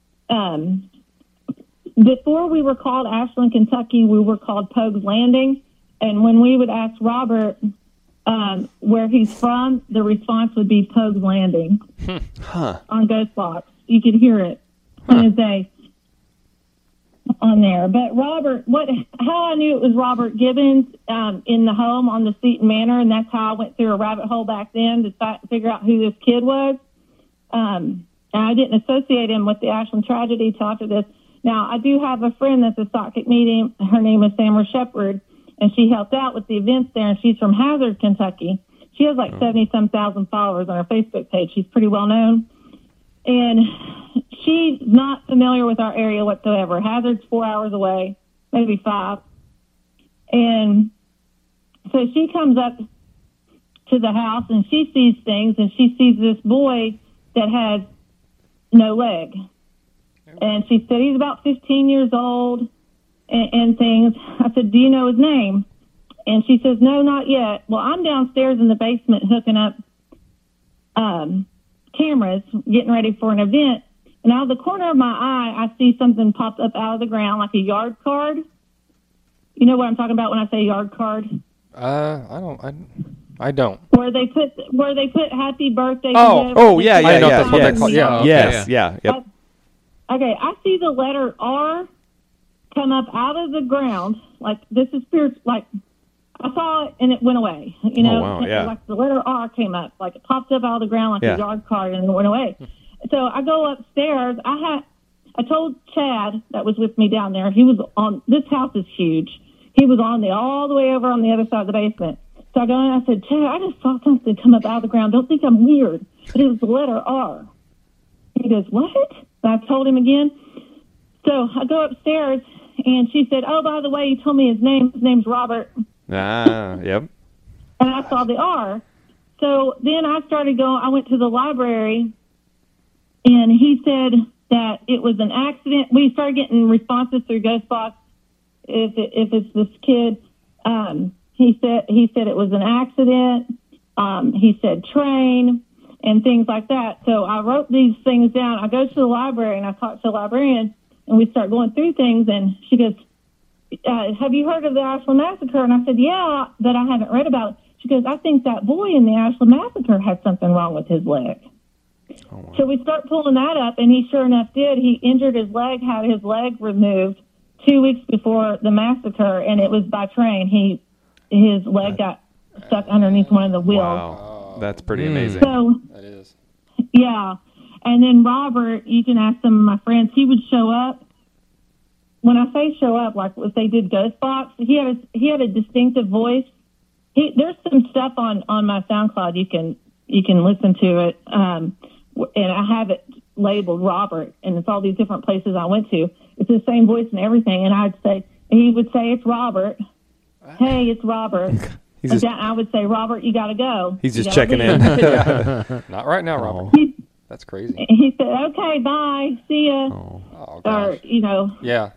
before we were called Ashland, Kentucky, we were called Pogues Landing. And when we would ask Robert where he's from, the response would be Pogues Landing Huh. on Ghostbox. You could hear it. And it'd say, on there. But Robert, how I knew it was Robert Gibbons in the home on the Seton Manor, and that's how I went through a rabbit hole back then to figure out who this kid was. And I didn't associate him with the Ashland tragedy till after this. Now, I do have a friend that's a psychic medium. Her name is Samara Shepard, and she helped out with the events there, and she's from Hazard, Kentucky. She has like 70-some thousand followers on her Facebook page. She's pretty well known. And she's not familiar with our area whatsoever. Hazard's 4 hours away, maybe 5. And so she comes up to the house, and she sees things, and she sees this boy that has no leg. And she said, he's about 15 years old and things. I said, do you know his name? And she says, no, not yet. Well, I'm downstairs in the basement hooking up cameras, getting ready for an event. And out of the corner of my eye, I see something pop up out of the ground, like a yard card. You know what I'm talking about when I say yard card? I don't. Where they put happy birthday. Yeah. I know that's what they call. Yeah. Yes. Yeah. Yep. Okay, I see the letter R come up out of the ground. Like, this is spiritual. Like, I saw it and it went away. You know, wow, yeah. Like the letter R came up, like it popped up out of the ground like a yard card, and it went away. So I go upstairs. I told Chad that was with me down there. He was on. This house is huge. He was all the way over on the other side of the basement. So I go in and I said, Chad, I just saw something come up out of the ground. Don't think I'm weird, but it was the letter R. He goes, what? And I told him again. So I go upstairs, and she said, oh, by the way, you told me his name. His name's Robert. Yep. And I saw the R. So then I started going, I went to the library, and he said that it was an accident. We started getting responses through Ghostbox if it's this kid. He said it was an accident. He said train and things like that. So I wrote these things down. I go to the library, and I talk to the librarian, and we start going through things, and she goes, have you heard of the Ashland Massacre? And I said, yeah, but I haven't read about it. She goes, I think that boy in the Ashland Massacre had something wrong with his leg. Oh, wow. So we start pulling that up, and he sure enough did. He injured his leg, had his leg removed 2 weeks before the massacre, and it was by train. His leg got stuck underneath one of the wheels. Wow, that's pretty amazing. So, that is. Yeah. And then Robert, you can ask some of my friends, he would show up. When I say show up, like if they did Ghostbox, he had a distinctive voice. There's some stuff on my SoundCloud you can listen to it, and I have it labeled Robert, and it's all these different places I went to. It's the same voice and everything, and he would say it's Robert. Hey, it's Robert. I would say, Robert, you got to go. He's just checking in. Not right now, Robert. That's crazy. He said, okay, bye, see ya. Oh, gosh. Or, Yeah.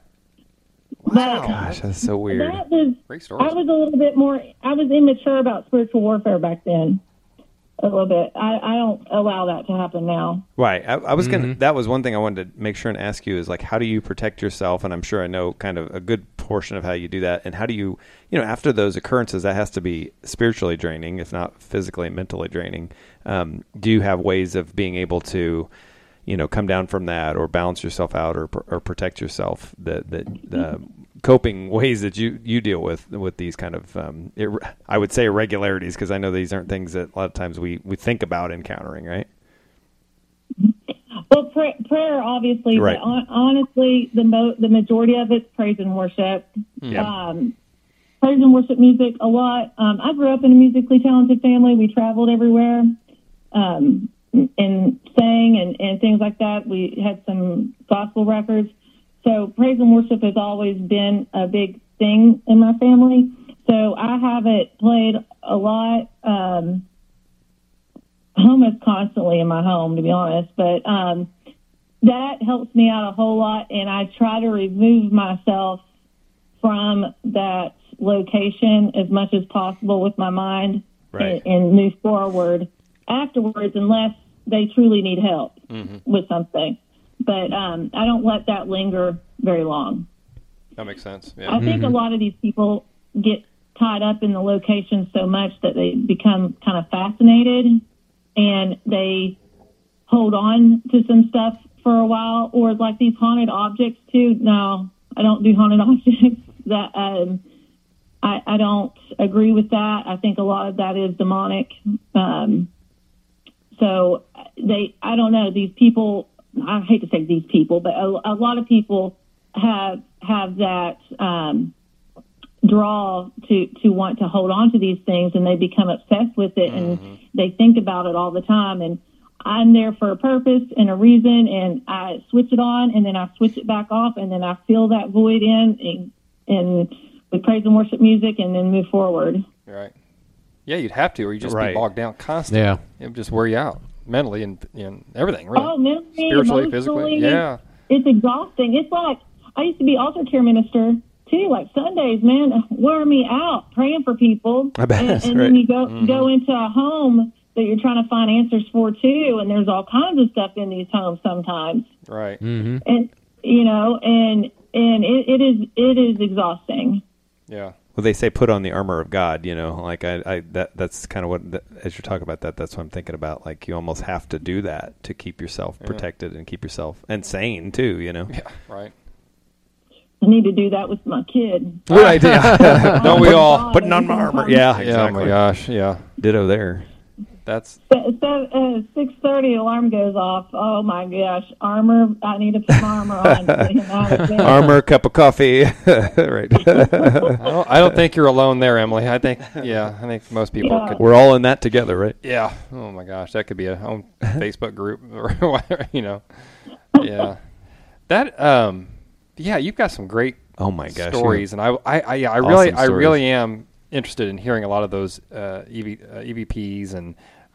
Wow. Gosh, that's so weird. Great story. I was a little bit more, I was immature about spiritual warfare back then. A little bit. I don't allow that to happen now. Right. I was going to, that was one thing I wanted to make sure and ask you is like, how do you protect yourself? And I'm sure I know kind of a good portion of how you do that. And how do you, after those occurrences, that has to be spiritually draining, if not physically and mentally draining. Do you have ways of being able to, come down from that or balance yourself out or protect yourself, the coping ways that you deal with these kind of, I would say irregularities, because I know these aren't things that a lot of times we think about encountering, right? Well, prayer, obviously, right. But honestly, the majority of it's praise and worship. Yeah. Praise and worship music a lot. I grew up in a musically talented family. We traveled everywhere. And sang and things like that. We had some gospel records. So praise and worship has always been a big thing in my family. So I have it played a lot, almost constantly in my home, to be honest. But that helps me out a whole lot, and I try to remove myself from that location as much as possible with my mind, right, and move forward afterwards, unless they truly need help with something. But I don't let that linger very long. That makes sense. Yeah. I think a lot of these people get tied up in the location so much that they become kind of fascinated, and they hold on to some stuff for a while, or like these haunted objects too. No, don't do haunted objects. That I don't agree with that. I think a lot of that is demonic. So I don't know, these people, I hate to say these people, but a lot of people have that draw to want to hold on to these things, and they become obsessed with it, and they think about it all the time. And I'm there for a purpose and a reason, and I switch it on, and then I switch it back off, and then I fill that void in with praise and worship music, and then move forward. Right. Yeah, you'd have to, or you'd just Right. be bogged down constantly. Yeah. It would just wear you out mentally and everything, really. Oh, mentally, spiritually, physically. emotionally, Yeah. It's exhausting. It's like, I used to be altar care minister too. Like Sundays, man, wear me out praying for people. I bet, and right. then you go into a home that you're trying to find answers for too, and there's all kinds of stuff in these homes sometimes. Right. Mm-hmm. And it is exhausting. Yeah. Well, they say put on the armor of God, like that's kind of what, as you're talking about that, that's what I'm thinking about. Like you almost have to do that to keep yourself protected and keep yourself and sane too, Yeah. Right. I need to do that with my kid. Good idea. Don't we all? Putting on my armor. Yeah, Yeah. exactly. Oh my gosh. Yeah. Ditto there. That's 6:30 alarm goes off. Oh my gosh, armor! I need to put my armor on. Armor, cup of coffee. Right. I don't think you're alone there, Emily. I think most people Yeah. could. We're all in that together, right? Yeah. Oh my gosh, that could be a own Facebook group or whatever, Yeah. That yeah, you've got some great Oh my gosh. stories, and I Awesome really stories. am interested in hearing a lot of those EVPs and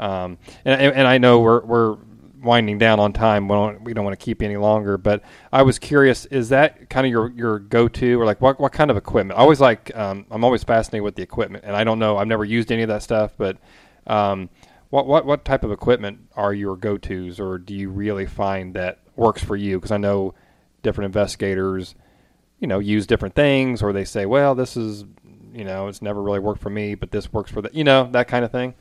I know we're winding down on time. We don't want to keep you any longer, but I was curious, is that kind of your go-to, or like what kind of equipment? I always I'm always fascinated with the equipment, and I don't know, I've never used any of that stuff, but what type of equipment are your go-tos, or do you really find that works for you? Because I know different investigators, use different things, or they say, well, this is, it's never really worked for me, but this works for that kind of thing.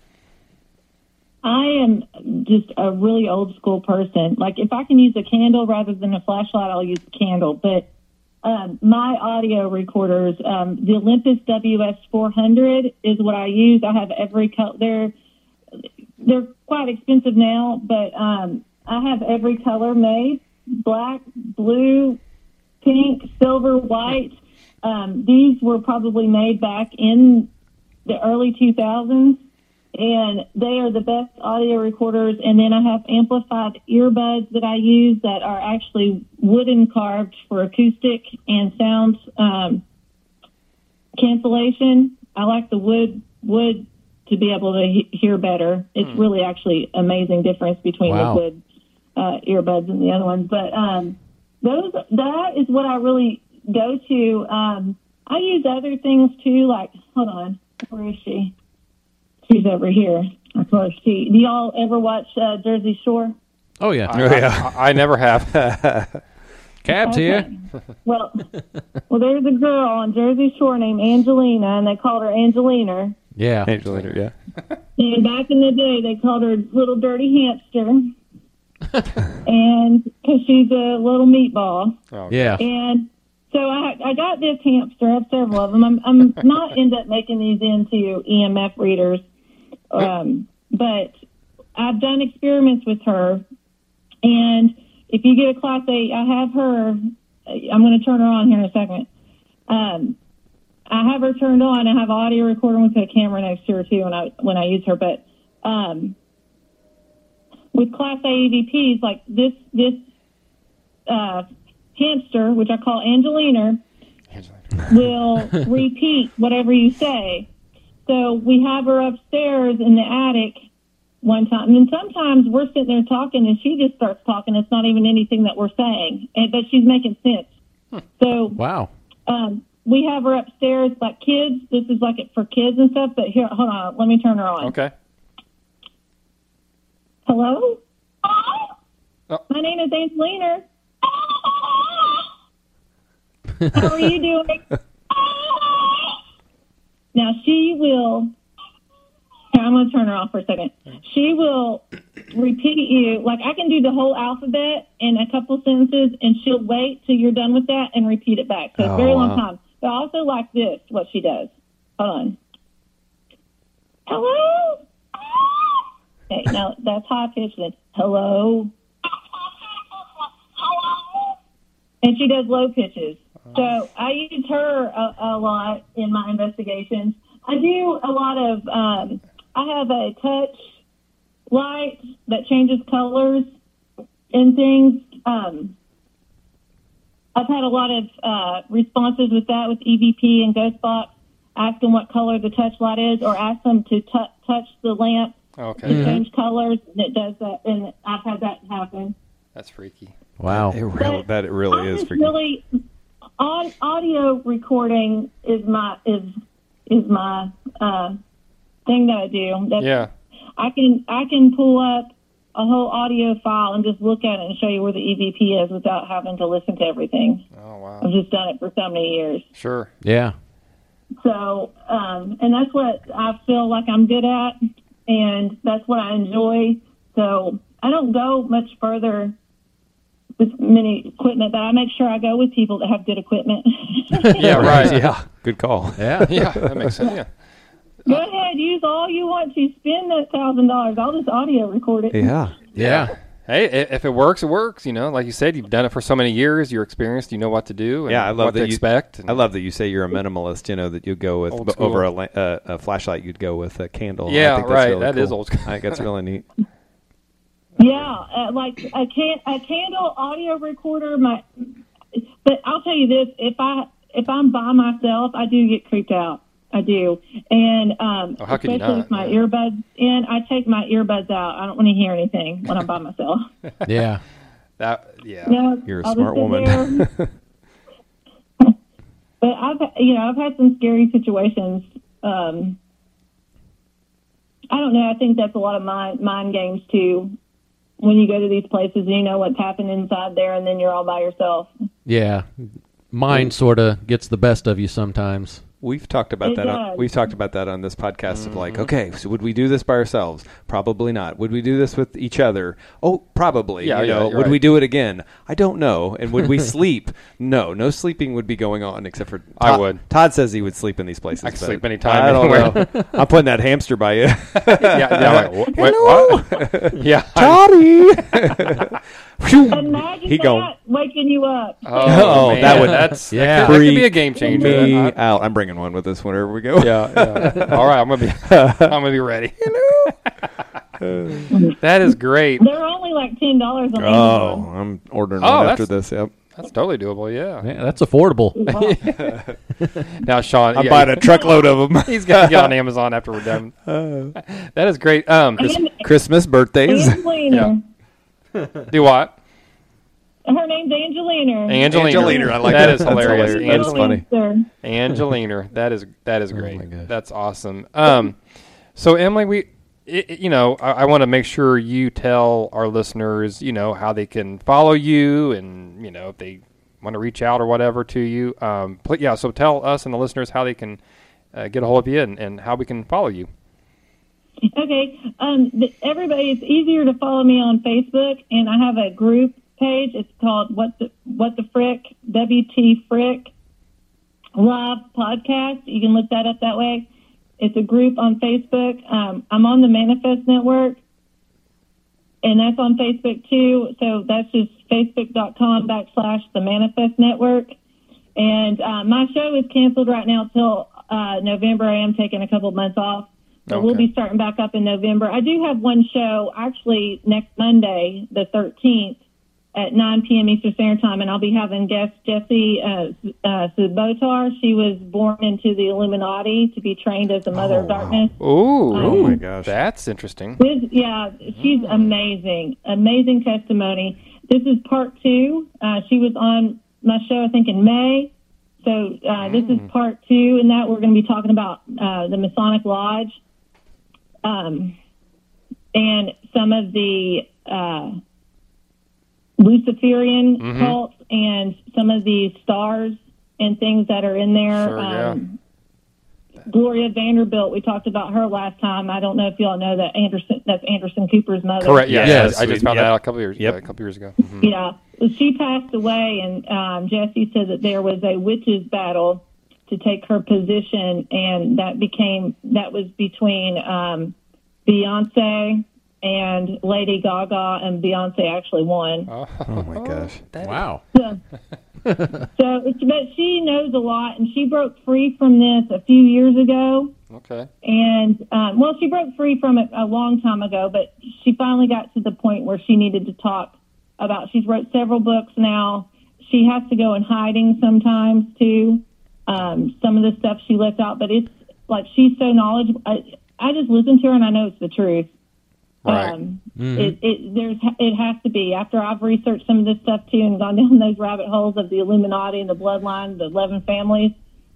I am just a really old school person. Like if I can use a candle rather than a flashlight, I'll use a candle. But my audio recorders, the Olympus WS400 is what I use. I have every color. They're quite expensive now, but I have every color made: black, blue, pink, silver, white. These were probably made back in the early 2000s. And they are the best audio recorders. And then I have amplified earbuds that I use that are actually wooden carved for acoustic and sound cancellation. I like the wood to be able to hear better. It's really actually amazing difference between Wow. the wood earbuds and the other ones. But that is what I really go to. I use other things too, like, hold on, where is she? She's over here. That's where she. Do y'all ever watch Jersey Shore? Oh yeah. I never have. Cabs here. Well, there's a girl on Jersey Shore named Angelina, and they called her Angelina. Yeah. Angelina, yeah. And back in the day, they called her Little Dirty Hamster, and because she's a little meatball. Oh, Yeah. And so I got this hamster. I have several of them. I'm not end up making these into EMF readers, but I've done experiments with her. And if you get a Class 8, I have her. I'm going to turn her on here in a second. I have her turned on. I have an audio recorder with a camera next to her too when I use her. But with Class A EVPs, like this hamster, which I call Angelina, will repeat whatever you say. So we have her upstairs in the attic one time. And then sometimes we're sitting there talking and she just starts talking. It's not even anything that we're saying, but she's making sense. So Wow. we have her upstairs like kids. This is like it for kids and stuff. But here, hold on. Let me turn her on. Okay. Hello? Oh. My name is Angelina. How are you doing? Now she will. Here, I'm going to turn her off for a second. She will repeat you. Like, I can do the whole alphabet in a couple sentences, and she'll wait till you're done with that and repeat it back. So it's a very long time. But I also like this, what she does. Hold on. Hello? Okay, now that's high pitched. Then hello. And she does low pitches. So I use her a lot in my investigations. I do a lot of, I have a touch light that changes colors and things. I've had a lot of responses with that with EVP and Ghostbox. Ask them what color the touch light is, or ask them to touch the lamp Okay. to change colors, and it does that. And I've had that happen. That's freaky. Wow. It really is freaking. Really, audio recording is my thing that I do. Yeah. I can pull up a whole audio file and just look at it and show you where the EVP is without having to listen to everything. Oh, wow. I've just done it for so many years. Sure. Yeah. So, and that's what I feel like I'm good at, and that's what I enjoy. So I don't go much further with many equipment, but I make sure I go with people that have good equipment. Yeah, right. Yeah, good call. Yeah. Yeah, that makes sense. Yeah. Go ahead, use all you want to. Spend that $1,000. I'll just audio record it. Yeah. Yeah. Hey, if it works, it works. You know, like you said, you've done it for so many years. You're experienced. You know what to do. And Yeah, I love what that to you expect. And I love that you say you're a minimalist. You know that you go with Old school. over a flashlight. You'd go with a candle. Yeah, I think that's right. Really That cool. is old school. I think that's really neat. Yeah, like a candle audio recorder. But I'll tell you this: if I'm by myself, I do get creeped out. I do, and how could you especially not? with my Yeah. earbuds in, I take my earbuds out. I don't want to hear anything when I'm by myself. Yeah. Yeah. Yeah, You're a I'll smart just sit woman. there. But I've had some scary situations. I don't know. I think that's a lot of mind games too. When you go to these places, you know what's happening inside there, and then you're all by yourself. Yeah. Mind sort of gets the best of you sometimes. We've talked about It that. does. We've talked about that on this podcast. Of Mm-hmm. like, okay, so would we do this by ourselves? Probably not. Would we do this with each other? Oh, probably. Yeah, you know, you're would right. we do it again? I don't know. And would we sleep? No sleeping would be going on except for. I would. Todd says he would sleep in these places. I can but sleep anytime, I don't anywhere. know. I'm putting that hamster by you. Yeah. Like, wait, what? Yeah. Toddy. Imagine He that gone. waking you up. Oh, Oh, man, that would- that's Yeah. that could be a game changer. Me I- out. I'm bringing one with us whenever we go. Yeah. All right, I'm gonna be ready. That is great. They're only like $10 on Oh, Amazon. I'm ordering Oh, one after that's- this. Yep. That's totally doable. Yeah. Yeah, that's affordable. Now, Sean, I'm yeah, buying a truckload of them. he's gonna get on Amazon after we're done. That is great. Christmas, birthdays. Angelina. Do what? Her name's Angelina. Angelina. I like That that. is That's hilarious. hilarious. That is funny. Hamster. Angelina. That is great. my gosh. That's awesome. So Emily, I want to make sure you tell our listeners, how they can follow you, and if they want to reach out or whatever to you. So tell us and the listeners how they can get a hold of you and how we can follow you. Okay. Everybody, it's easier to follow me on Facebook, and I have a group page. It's called What the Frick, WT Frick Live Podcast. You can look that up that way. It's a group on Facebook. I'm on the Manifest Network, and that's on Facebook too. So that's just facebook.com/the Manifest Network. And my show is canceled right now till November. I am taking a couple of months off. So we'll Okay. be starting back up in November. I do have one show actually next Monday, the 13th, at 9 p.m. Eastern Standard Time, and I'll be having guest Jessie Subotar. She was born into the Illuminati to be trained as a Mother of Darkness. Ooh, Oh my gosh. That's interesting. She's amazing. Amazing testimony. This is part 2. She was on my show, I think, in May. So this is part 2, and that we're going to be talking about the Masonic Lodge and some of the Luciferian cults and some of the stars and things that are in there. Sure, yeah. Gloria Vanderbilt, we talked about her last time. I don't know if y'all know that that's Anderson Cooper's mother. Correct. Yeah. Yes. I just found that out a couple years ago. Mhm. Yeah. Well, she passed away, and Jesse said that there was a witches battle to take her position, and that was between Beyonce and Lady Gaga, and Beyonce actually won. Oh my gosh. Wow. But she knows a lot, and she broke free from this a few years ago. Okay. And, she broke free from it a long time ago, but she finally got to the point where she needed to talk about, she's wrote several books now. She has to go in hiding sometimes, too. Some of the stuff she lets out, but it's like she's so knowledgeable. I just listen to her, and I know it's the truth. Right. It has to be. After I've researched some of this stuff too and gone down those rabbit holes of the Illuminati and the bloodline, the 11 families,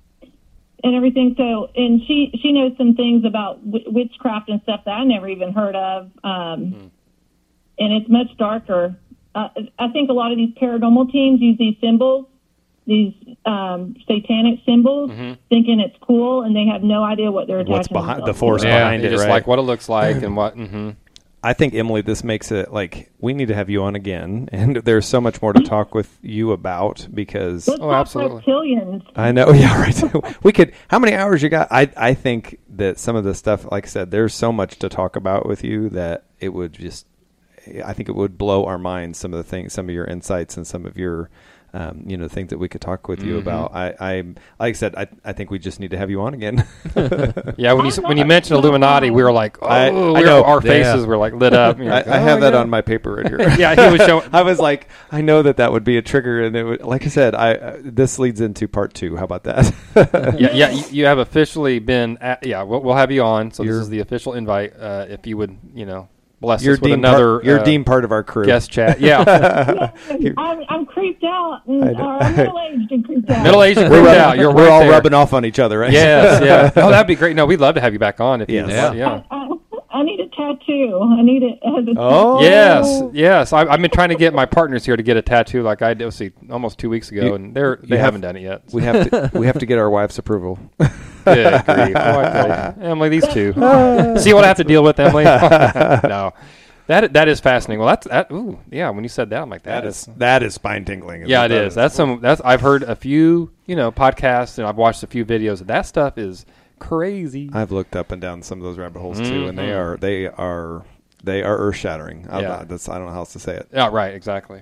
and everything. So, and she knows some things about witchcraft and stuff that I never even heard of, and it's much darker. I think a lot of these paranormal teams use these symbols, these satanic symbols, thinking it's cool, and they have no idea what they're attaching. What's behind the themselves force to. behind it? Just Right? like what it looks like and what. Mm-hmm. I think, Emily, this makes it like we need to have you on again, and there's so much more to talk with you about because Let's talk absolutely. reptilians. I know, yeah, right. We could. How many hours you got? I think that some of the stuff, like I said, there's so much to talk about with you that it would just. I think it would blow our minds. Some of the things, some of your insights, and some of your. Things that we could talk with you about. I like I said, I think we just need to have you on again. Yeah, when you mentioned Illuminati, we were like, I know. Our faces were like lit up. You're like, I have that on my paper right here. Yeah, he was showing. I was like, I know that would be a trigger, and it would, like I said, this leads into part 2. How about that? Yeah. You have officially been. We'll have you on. So this is the official invite. If you would, bless us with another. You're deemed part of our crew. Guest chat. Yeah. I'm creeped out. I'm middle-aged and creeped out. Middle-aged and creeped out. You're We're right all there. rubbing off on each other, right? Yes. Yeah. Oh, that'd be great. No, we'd love to have you back on. If you Yes. yeah. I need a tattoo. I need it as a Oh. Yes. I've been trying to get my partners here to get a tattoo, like I did. Let's see, almost 2 weeks ago, and they haven't done it yet. We have to get our wife's approval. Good grief. Emily, these two. See what I have to deal with, Emily? No. That is fascinating. Well, when you said that, I'm like, that is spine tingling. Yeah, it is. That's I've heard a few, podcasts, and I've watched a few videos. That stuff is crazy. I've looked up and down some of those rabbit holes too, and they are earth shattering. I don't know how else to say it. Yeah, right, exactly.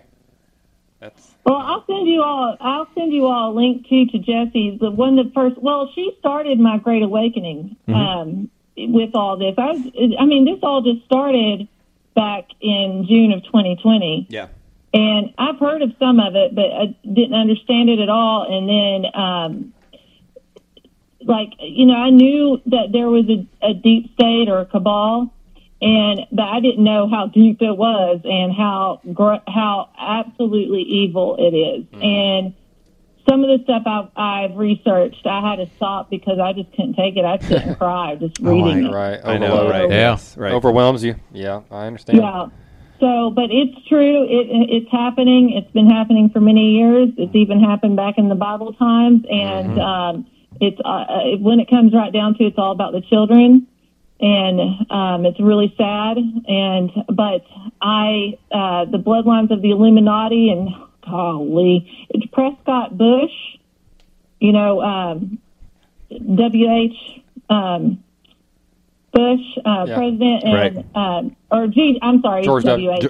Well, I'll send you all a link to Jesse's. The first. Well, she started my Great Awakening with all this. This all just started back in June of 2020. Yeah. And I've heard of some of it, but I didn't understand it at all. And then, I knew that there was a deep state or a cabal, but I didn't know how deep it was and how absolutely evil it is. And some of the stuff I've researched, I had to stop because I just couldn't take it. I sit and cry just reading it. Right. I know, right? Yeah. Right. Overwhelms you. Yeah, I understand. Yeah. So, but it's true. It's happening. It's been happening for many years. It's even happened back in the Bible times. And it's when it comes right down to it, it's all about the children. And it's really sad. But the bloodlines of the Illuminati and golly, it's Prescott Bush, W.H. Bush, president, and George W.H.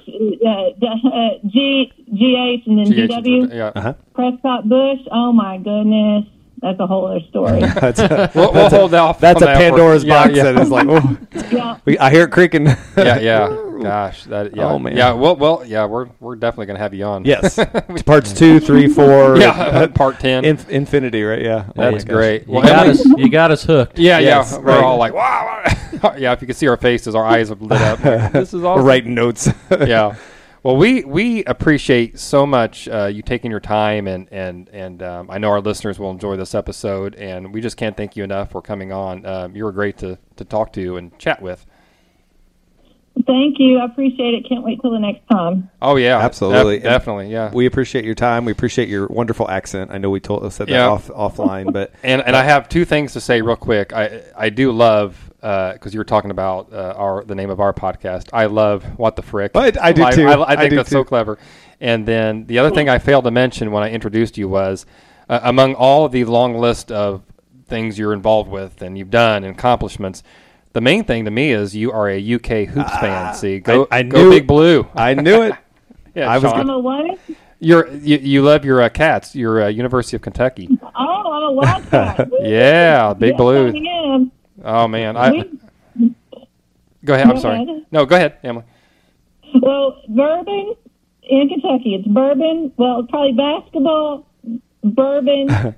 G.H. and then G.W. Yeah. Prescott Bush. Oh my goodness, that's a whole other story. We'll hold off. That's on a that Pandora's box Yeah. that is like, oh, Yeah. I hear it creaking. Yeah. Gosh. Oh, man. Yeah. Well. Yeah. We're definitely gonna have you on. Yes. It's parts 2, 3, 4. Yeah. Part 10. Infinity, right? Yeah. That's great. You got us hooked. Yeah. Yes, Yeah. right. We're all like, wow. Yeah. If you could see our faces, our eyes have lit up. Like, this is awesome. We're writing notes. Yeah. Well, we appreciate so much you taking your time, and I know our listeners will enjoy this episode, and we just can't thank you enough for coming on. You were great to talk to and chat with. Thank you. I appreciate it. Can't wait till the next time. Oh yeah, Absolutely. definitely. Yeah, We appreciate your time. We appreciate your wonderful accent. I know we said that Yeah. offline, but and I have two things to say real quick. I do love because you were talking about the name of our podcast. I love What the Frick. I do too. I think do that's too. so clever. And then the other thing I failed to mention when I introduced you was among all the long list of things you're involved with and you've done and accomplishments. The main thing to me is you are a UK hoops fan. See, go I go knew Big it. Blue. I knew it. Yeah, I was Sean. I'm a what? You love your Cats. You're University of Kentucky. Oh, I'm a Wildcat. Yeah, Big Yes, Blue. I am. Oh man, go ahead. Go I'm sorry. ahead. No, go ahead, Emily. Well, bourbon in Kentucky. It's bourbon. Well, it's probably basketball, bourbon,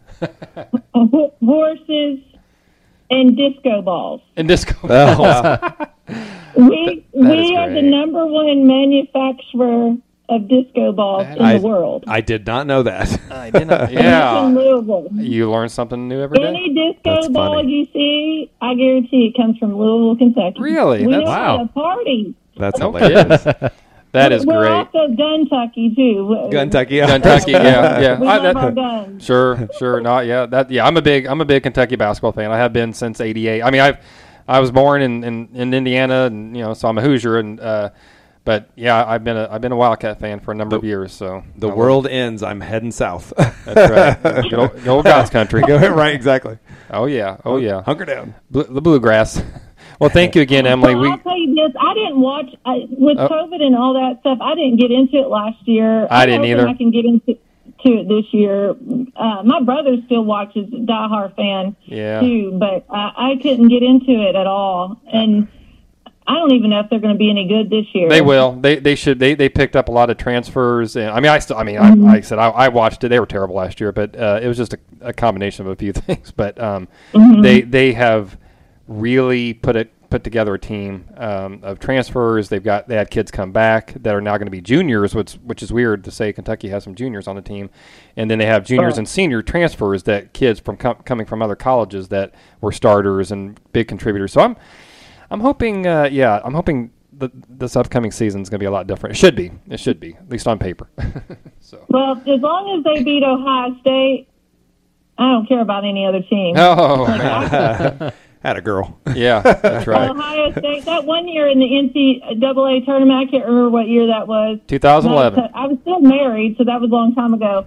horses, and disco balls. And disco. Oh, wow. We are great. the number one manufacturer of disco balls in the world. I did not know that. I didn't. It's in Yeah, Louisville. you learn something new every day. Any disco That's ball funny. you see, I guarantee it comes from Louisville, Kentucky. Really? We That's- know how wow. to party. That's No hilarious. kidding. That is We're great. also Guntucky too. Kentucky. Kentucky, yeah. We I- love that- our guns. Sure. Not yeah. I'm a big Kentucky basketball fan. I have been since '88. I mean, I was born in Indiana, and so I'm a Hoosier, and but yeah, I've been a Wildcat fan for a number of years. So The I love- world ends. I'm heading south. That's right. Good old God's country. Right, exactly. Oh yeah. Hunker down. The bluegrass. Well, thank you again, Emily. Well, I'll tell you this. I didn't watch with COVID and all that stuff. I didn't get into it last year. I didn't I'm hoping either. I can get into it this year. My brother still watches, diehard fan Yeah. too, but I couldn't get into it at all. And I don't even know if they're going to be any good this year. They will. They should. They picked up a lot of transfers. And I said I watched it. They were terrible last year, but it was just a combination of a few things. But they have really put together a team of transfers. They had kids come back that are now going to be juniors, which is weird to say. Kentucky has some juniors on the team, and then they have juniors and senior transfers that kids from coming from other colleges that were starters and big contributors. So I'm hoping, I'm hoping this upcoming season is going to be a lot different. It should be, at least on paper. So. Well, as long as they beat Ohio State, I don't care about any other team. Oh, man. Had a girl. Yeah, that's right. Ohio State, that one year in the NCAA tournament, I can't remember what year that was. 2011. I was still married, so that was a long time ago.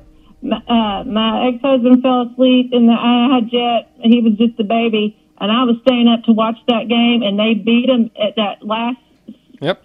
My ex-husband fell asleep in the jet. He was just a baby, and I was staying up to watch that game, and they beat him at that last Yep.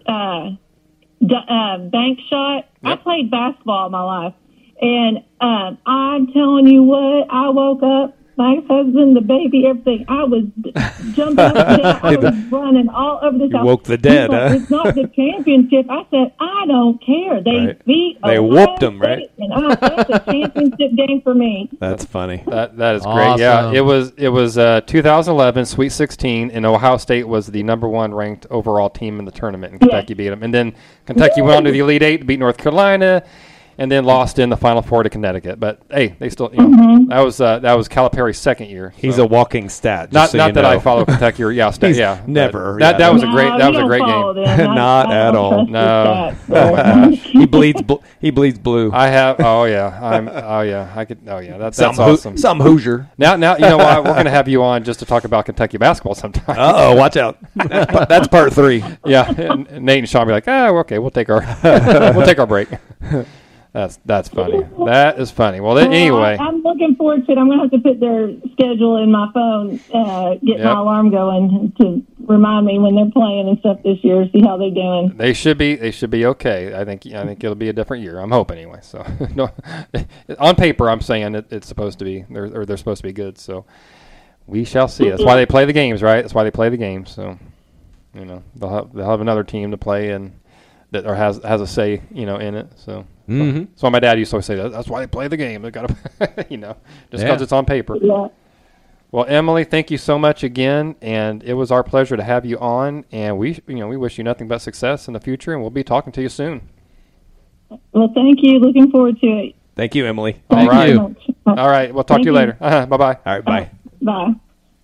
bank shot. I Yep. played basketball all my life, and I'm telling you what, I woke up, my husband, the baby, everything. I was jumping up and down. I was running all over the house. woke the dead, He's like, huh? It's not the championship. I said, I don't care. They Right. beat They Ohio whooped 'em, State, right? And that's a championship game for me. That's funny. That is great. Yeah, Awesome. it was 2011 Sweet 16, and Ohio State was the number one ranked overall team in the tournament, and Kentucky beat them. And then Kentucky went on to the Elite Eight, to beat North Carolina, and then lost in the Final Four to Connecticut. But hey, they still, that was Calipari's second year. He's so. a walking stat. not Just so not you that know. I follow Kentucky or He's but never, That yeah. was a No, great you game. don't follow them. Not I at don't all. trust No. the stats. Oh my gosh. He bleeds blue. I have. Oh yeah. I could. Oh yeah. That's awesome. Some Hoosier. Now you know what? We're going to have you on just to talk about Kentucky basketball sometime. Uh-oh, watch out. That's part 3. Yeah, and Nate and Sean will be like, okay, we'll take our break. That's funny. That is funny. Well, anyway, I'm looking forward to it. I'm going to have to put their schedule in my phone, get my alarm going to remind me when they're playing and stuff this year. See how they're doing. they should be okay. I think it'll be a different year. I'm hoping anyway. So, no, on paper, I'm saying it's supposed to be they're supposed to be good. So, we shall see. That's why they play the games, right? That's why they play the games. So, they'll have another team to play and that has a say, in it. So. Mm-hmm. So my dad used to always say that's why they play the game. They got to, just because it's on paper. Yeah. Well, Emily, thank you so much again, and it was our pleasure to have you on. And we wish you nothing but success in the future, and we'll be talking to you soon. Well, thank you. Looking forward to it. Thank you, Emily. All Thank right. you so much. All right, we'll talk to you later. Bye bye. All right, bye. Bye.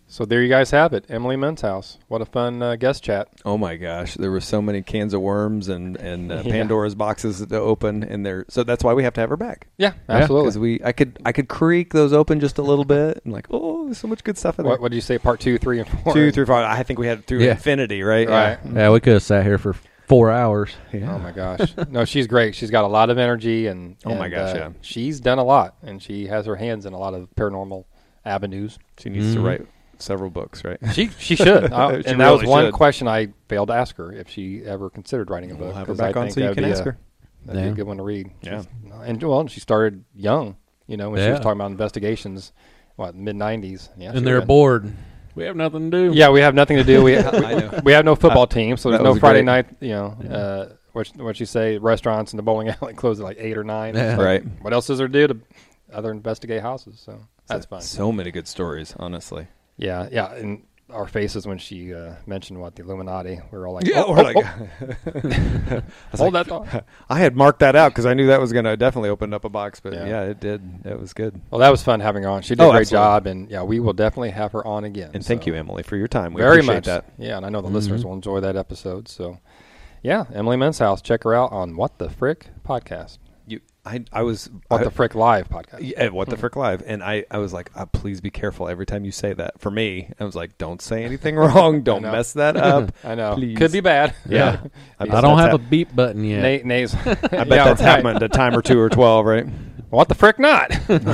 So there you guys have it. Emily Men's house. What a fun guest chat. Oh my gosh, there were so many cans of worms and Pandora's boxes to open in there. So that's why we have to have her back. Yeah, absolutely. Because I could creak those open just a little bit and like, oh, there's so much good stuff in there. What did you say? Part 2, 3, and 4. 2 through 5. I think we had through infinity, right? Right. Yeah, we could have sat here for 4 hours. Yeah. Oh my gosh. No, she's great. She's got a lot of energy and oh my gosh, yeah. She's done a lot and she has her hands in a lot of paranormal avenues. She needs to write several books, right? She should. And that was really one should. question I failed to ask her if she ever considered writing a book. We'll have her back on so you can ask her. That'd be a good one to read. Yeah. And she started young, when she was talking about investigations, mid-90s. Yeah, and they're bored. We have nothing to do. Yeah, we have nothing to do. We have no football team, so there's no Friday night, what you say, restaurants and the bowling alley close at like 8 or 9. Yeah. Right. What else is there to do other investigate houses? So that's fun. So many good stories, honestly. Yeah, and our faces when she mentioned the Illuminati, we were all like, hold that thought. I had marked that out because I knew that was going to definitely open up a box, but it did. It was good. Well, that was fun having her on. She did a great job, and we will definitely have her on again. And thank you, Emily, for your time. We very appreciate much. That. Yeah, and I know the listeners will enjoy that episode. So, Emily Men's house. Check her out on What the Frick podcast. I was What the Frick Live podcast. Yeah, What the Frick Live, and I was like, please be careful every time you say that. For me, I was like, don't say anything wrong, don't mess that up. I know, please. Could be bad. Yeah, I don't have a beep button yet. Nays. I bet that's happened a time or 2 or 12, right? What the frick not?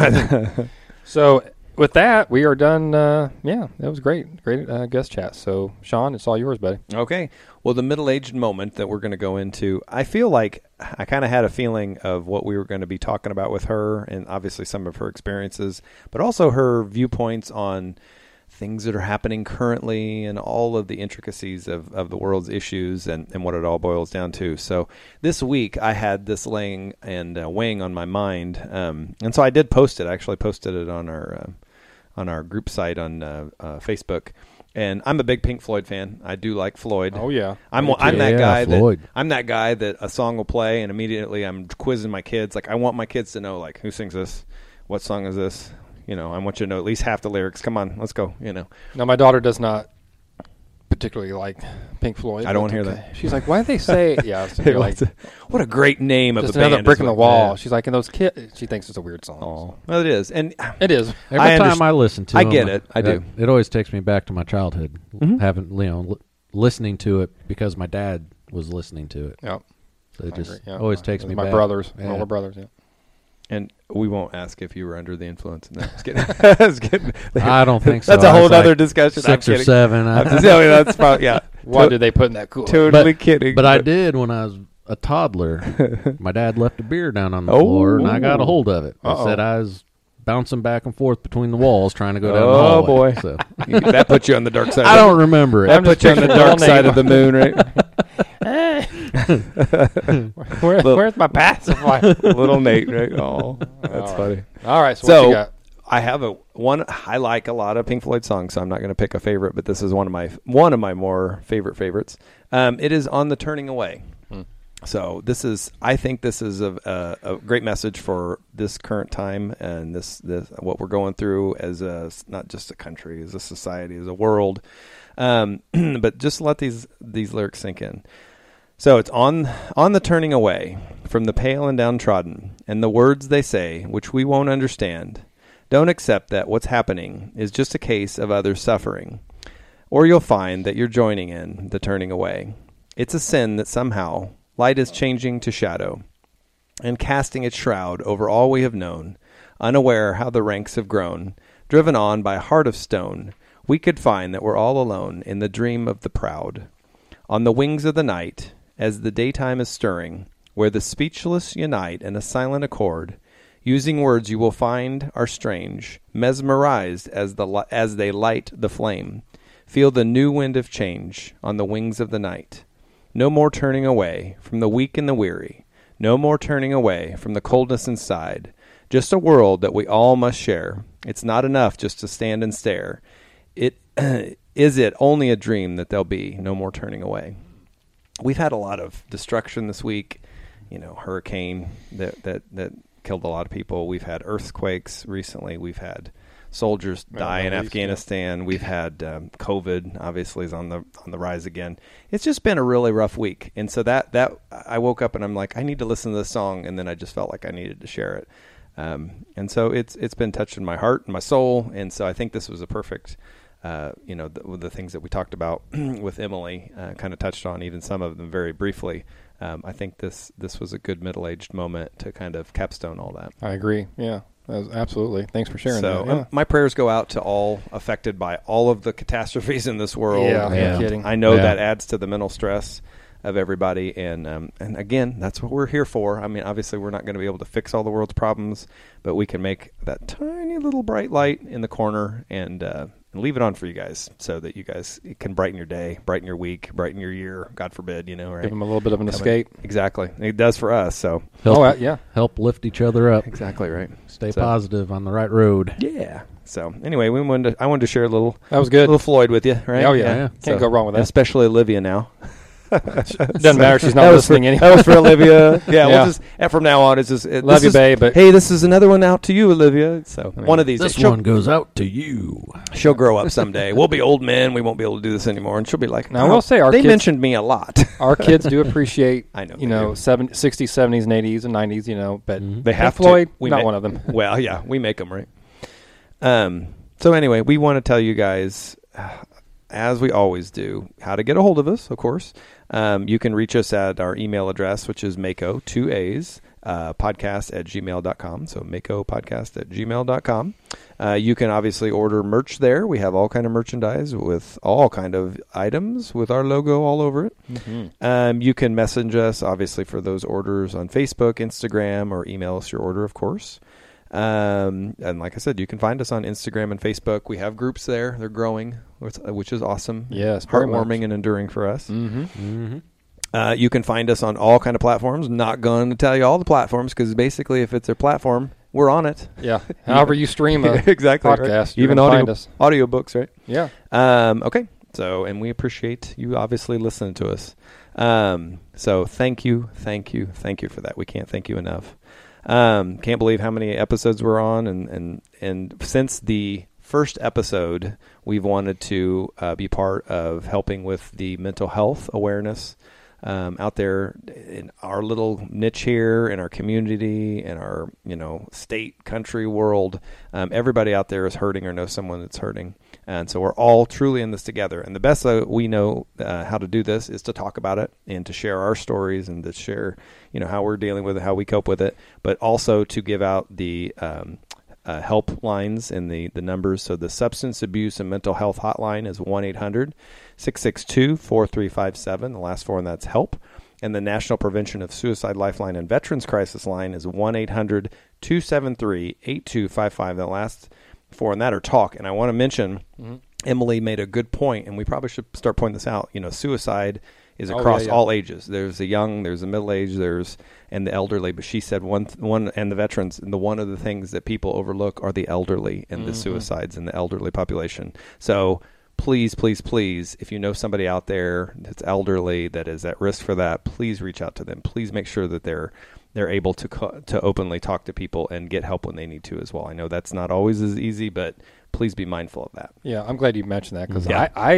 So with that, we are done. That was great guest chat. So Sean, it's all yours, buddy. Okay. Well, the middle-aged moment that we're going to go into, I feel like I kind of had a feeling of what we were going to be talking about with her, and obviously some of her experiences, but also her viewpoints on things that are happening currently and all of the intricacies of the world's issues and what it all boils down to. So this week I had this laying and weighing on my mind, and so I did post it. I actually posted it on our group site on Facebook. And I'm a big Pink Floyd fan. I do like Floyd. Oh yeah, I'm that guy Floyd. I'm that guy that a song will play and immediately I'm quizzing my kids. Like I want my kids to know like who sings this, what song is this. I want you to know at least half the lyrics. Come on, let's go. Now my daughter does not particularly like Pink Floyd. I don't want to hear that. She's like, why do they say? Yeah, so you're like, what a great name of just the band. Another brick in the wall. Yeah. She's like, and those kids. She thinks it's a weird song. Oh, well, it is, and it is. Every time I listen to I them, get it. I do. It always takes me back to my childhood, having listening to it because my dad was listening to it. Yep. So it just always takes me my back. brothers, my older brothers. Yeah. And we won't ask if you were under the influence. No, just kidding. I don't think so. That's a whole other discussion. 6 or 7. That's probably Why did they put in that cool? Totally kidding. But I did when I was a toddler. My dad left a beer down on the floor, and I got a hold of it. I said I was bouncing back and forth between the walls trying to go down the hallway. Oh, boy. So. That put you on the dark side. I don't remember it. That put you on the dark side of the moon, right? Where's my pacifier? Little Nate, right? Oh, that's funny. All right, so what you got? I have one. I like a lot of Pink Floyd songs, so I'm not going to pick a favorite, but this is one of my more favorites. It is On the Turning Away. So I think this is a great message for this current time and this what we're going through as not just a country, as a society, as a world. But just let these lyrics sink in. So it's on the turning away from the pale and downtrodden, and the words they say, which we won't understand. Don't accept that what's happening is just a case of others suffering, or you'll find that you're joining in the turning away. It's a sin that somehow light is changing to shadow and casting its shroud over all we have known, unaware how the ranks have grown, driven on by a heart of stone. We could find that we're all alone in the dream of the proud. On the wings of the night, as the daytime is stirring, where the speechless unite in a silent accord, using words you will find are strange, mesmerized as they light the flame. Feel the new wind of change on the wings of the night. No more turning away from the weak and the weary. No more turning away from the coldness inside. Just a world that we all must share. It's not enough just to stand and stare. Is it only a dream that there'll be no more turning away? We've had a lot of destruction this week. Hurricane that killed a lot of people. We've had earthquakes recently. We've had soldiers die in Afghanistan. We've had COVID, obviously, is on the rise again. It's just been a really rough week, and so that I woke up and I'm like, I need to listen to this song, and then I just felt like I needed to share it, and so it's been touching my heart and my soul, and so I think this was a perfect, the things that we talked about with Emily, kind of touched on even some of them very briefly. I think this was a good middle-aged moment to kind of capstone all that. I agree. Yeah. Absolutely. Thanks for sharing that. Yeah. My prayers go out to all affected by all of the catastrophes in this world. Yeah, and no kidding. I know that adds to the mental stress of everybody. And again, that's what we're here for. I mean, obviously, we're not going to be able to fix all the world's problems, but we can make that tiny little bright light in the corner and leave it on for you guys so that you guys can brighten your day, brighten your week, brighten your year, God forbid, right? Give them a little bit of an escape. Exactly. It does for us. So help lift each other up. Exactly right. Stay positive on the right road. Yeah. So anyway, I wanted to share a little. That was good. Little Floyd with you, right? Oh yeah. Can't go wrong with that. Especially Olivia now. Doesn't matter. She's not listening anymore. That was for Olivia. Yeah. We'll just from now on, it's just love you, babe. But hey, this is another one out to you, Olivia. So one of these. This one goes out to you. She'll grow up someday. We'll be old men. We won't be able to do this anymore, and she'll be like, now, I will say, they mentioned me a lot. Our kids do appreciate, I know, 60s, 70s, and 80s, and 90s. But they have Floyd, to. Not one of them. Well, yeah, we make them right. So anyway, we want to tell you guys, as we always do, how to get a hold of us. Of course, you can reach us at our email address, which is Mako 2A's. podcast@gmail.com. So makopodcast@gmail.com. You can obviously order merch there. We have all kind of merchandise with all kind of items with our logo all over it. Mm-hmm. You can message us, obviously, for those orders on Facebook, Instagram, or email us your order, of course. And like I said, you can find us on Instagram and Facebook. We have groups there. They're growing, which is awesome. Yes, heartwarming and enduring for us. Mm-hmm. Mm-hmm. You can find us on all kind of platforms. Not going to tell you all the platforms because basically, if it's a platform, we're on it. Yeah. However you stream a exactly, podcast, right? Even audiobooks, right? Yeah. Okay. So, and we appreciate you obviously listening to us. So thank you for that. We can't thank you enough. Can't believe how many episodes we're on, and since the first episode, we've wanted to be part of helping with the mental health awareness out there in our little niche here, in our community, in our state, country, world. Everybody out there is hurting or knows someone that's hurting, and so we're all truly in this together. And the best we know how to do this is to talk about it and to share our stories and to share how we're dealing with it, how we cope with it, but also to give out the help lines and the numbers. So the Substance Abuse and Mental Health Hotline is 1-800-662-4357. The last four, and that's HELP. And the National Prevention of Suicide Lifeline and Veterans Crisis Line is 1-800-273-8255. The last four, and that are TALK. And I want to mention, Emily made a good point, and we probably should start pointing this out. Suicide is across all ages. There's the young, there's the middle-aged, and the elderly. But she said one and the veterans. And one of the things that people overlook are the elderly and the suicides in the elderly population. So please, please, please, if you know somebody out there that's elderly that is at risk for that, please reach out to them. Please make sure that they're able to openly talk to people and get help when they need to as well. I know that's not always as easy, but please be mindful of that. Yeah, I'm glad you mentioned that because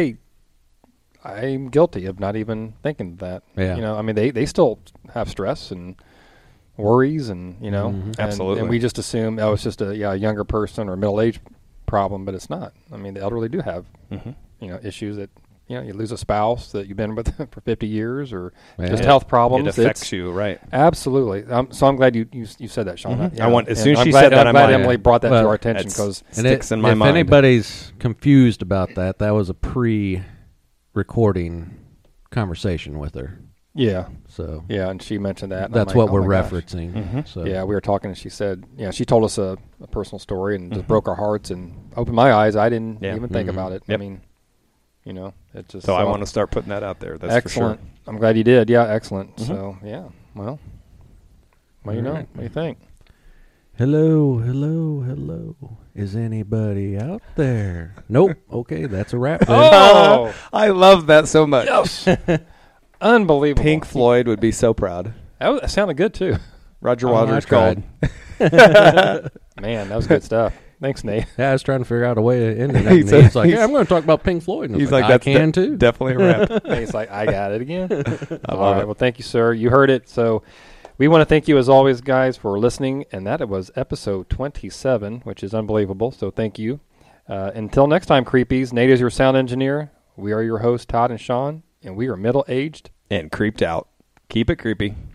I'm guilty of not even thinking that. Yeah. They still have stress and worries and, Absolutely. And we just assume, it's just a younger person or middle-aged problem, but it's not. I mean, the elderly do have, issues that, you lose a spouse that you've been with for 50 years or just health problems. It affects you, right? Absolutely. So I'm glad you said that, Sean. I want, as soon as she said that, I'm glad Emily brought that to our attention because it sticks in my mind. If anybody's confused about that, that was a pre-recording conversation with her. Yeah. So and she mentioned that. That's what we're referencing. So we were talking, and she said, she told us a personal story and just broke our hearts and opened my eyes. I didn't even think about it. Yep. I mean, it just. So I want to start putting that out there. That's excellent. For sure. I'm glad you did. Yeah, excellent. So well, what do you know? Right. What do you think? Hello, hello, hello. Is anybody out there? Nope. Okay, that's a wrap. Oh, I love that so much. Yes. Unbelievable. Pink Floyd would be so proud. That sounded good too. Roger Oh, Waters I called. Man, that was good stuff. Thanks, Nate. Yeah, I was trying to figure out a way to end it. He's And he's like, yeah, I'm going to talk about Pink Floyd. And I was He's like, I that's can too. definitely a wrap. He's like, I got it again. All love right. it. Well, thank you, sir. You heard it. So we want to thank you, as always, guys, for listening. And that was episode 27, which is unbelievable. So thank you. Until next time, creepies, Nate is your sound engineer. We are your hosts, Todd and Sean, and we are middle-aged And creeped out. Keep it creepy.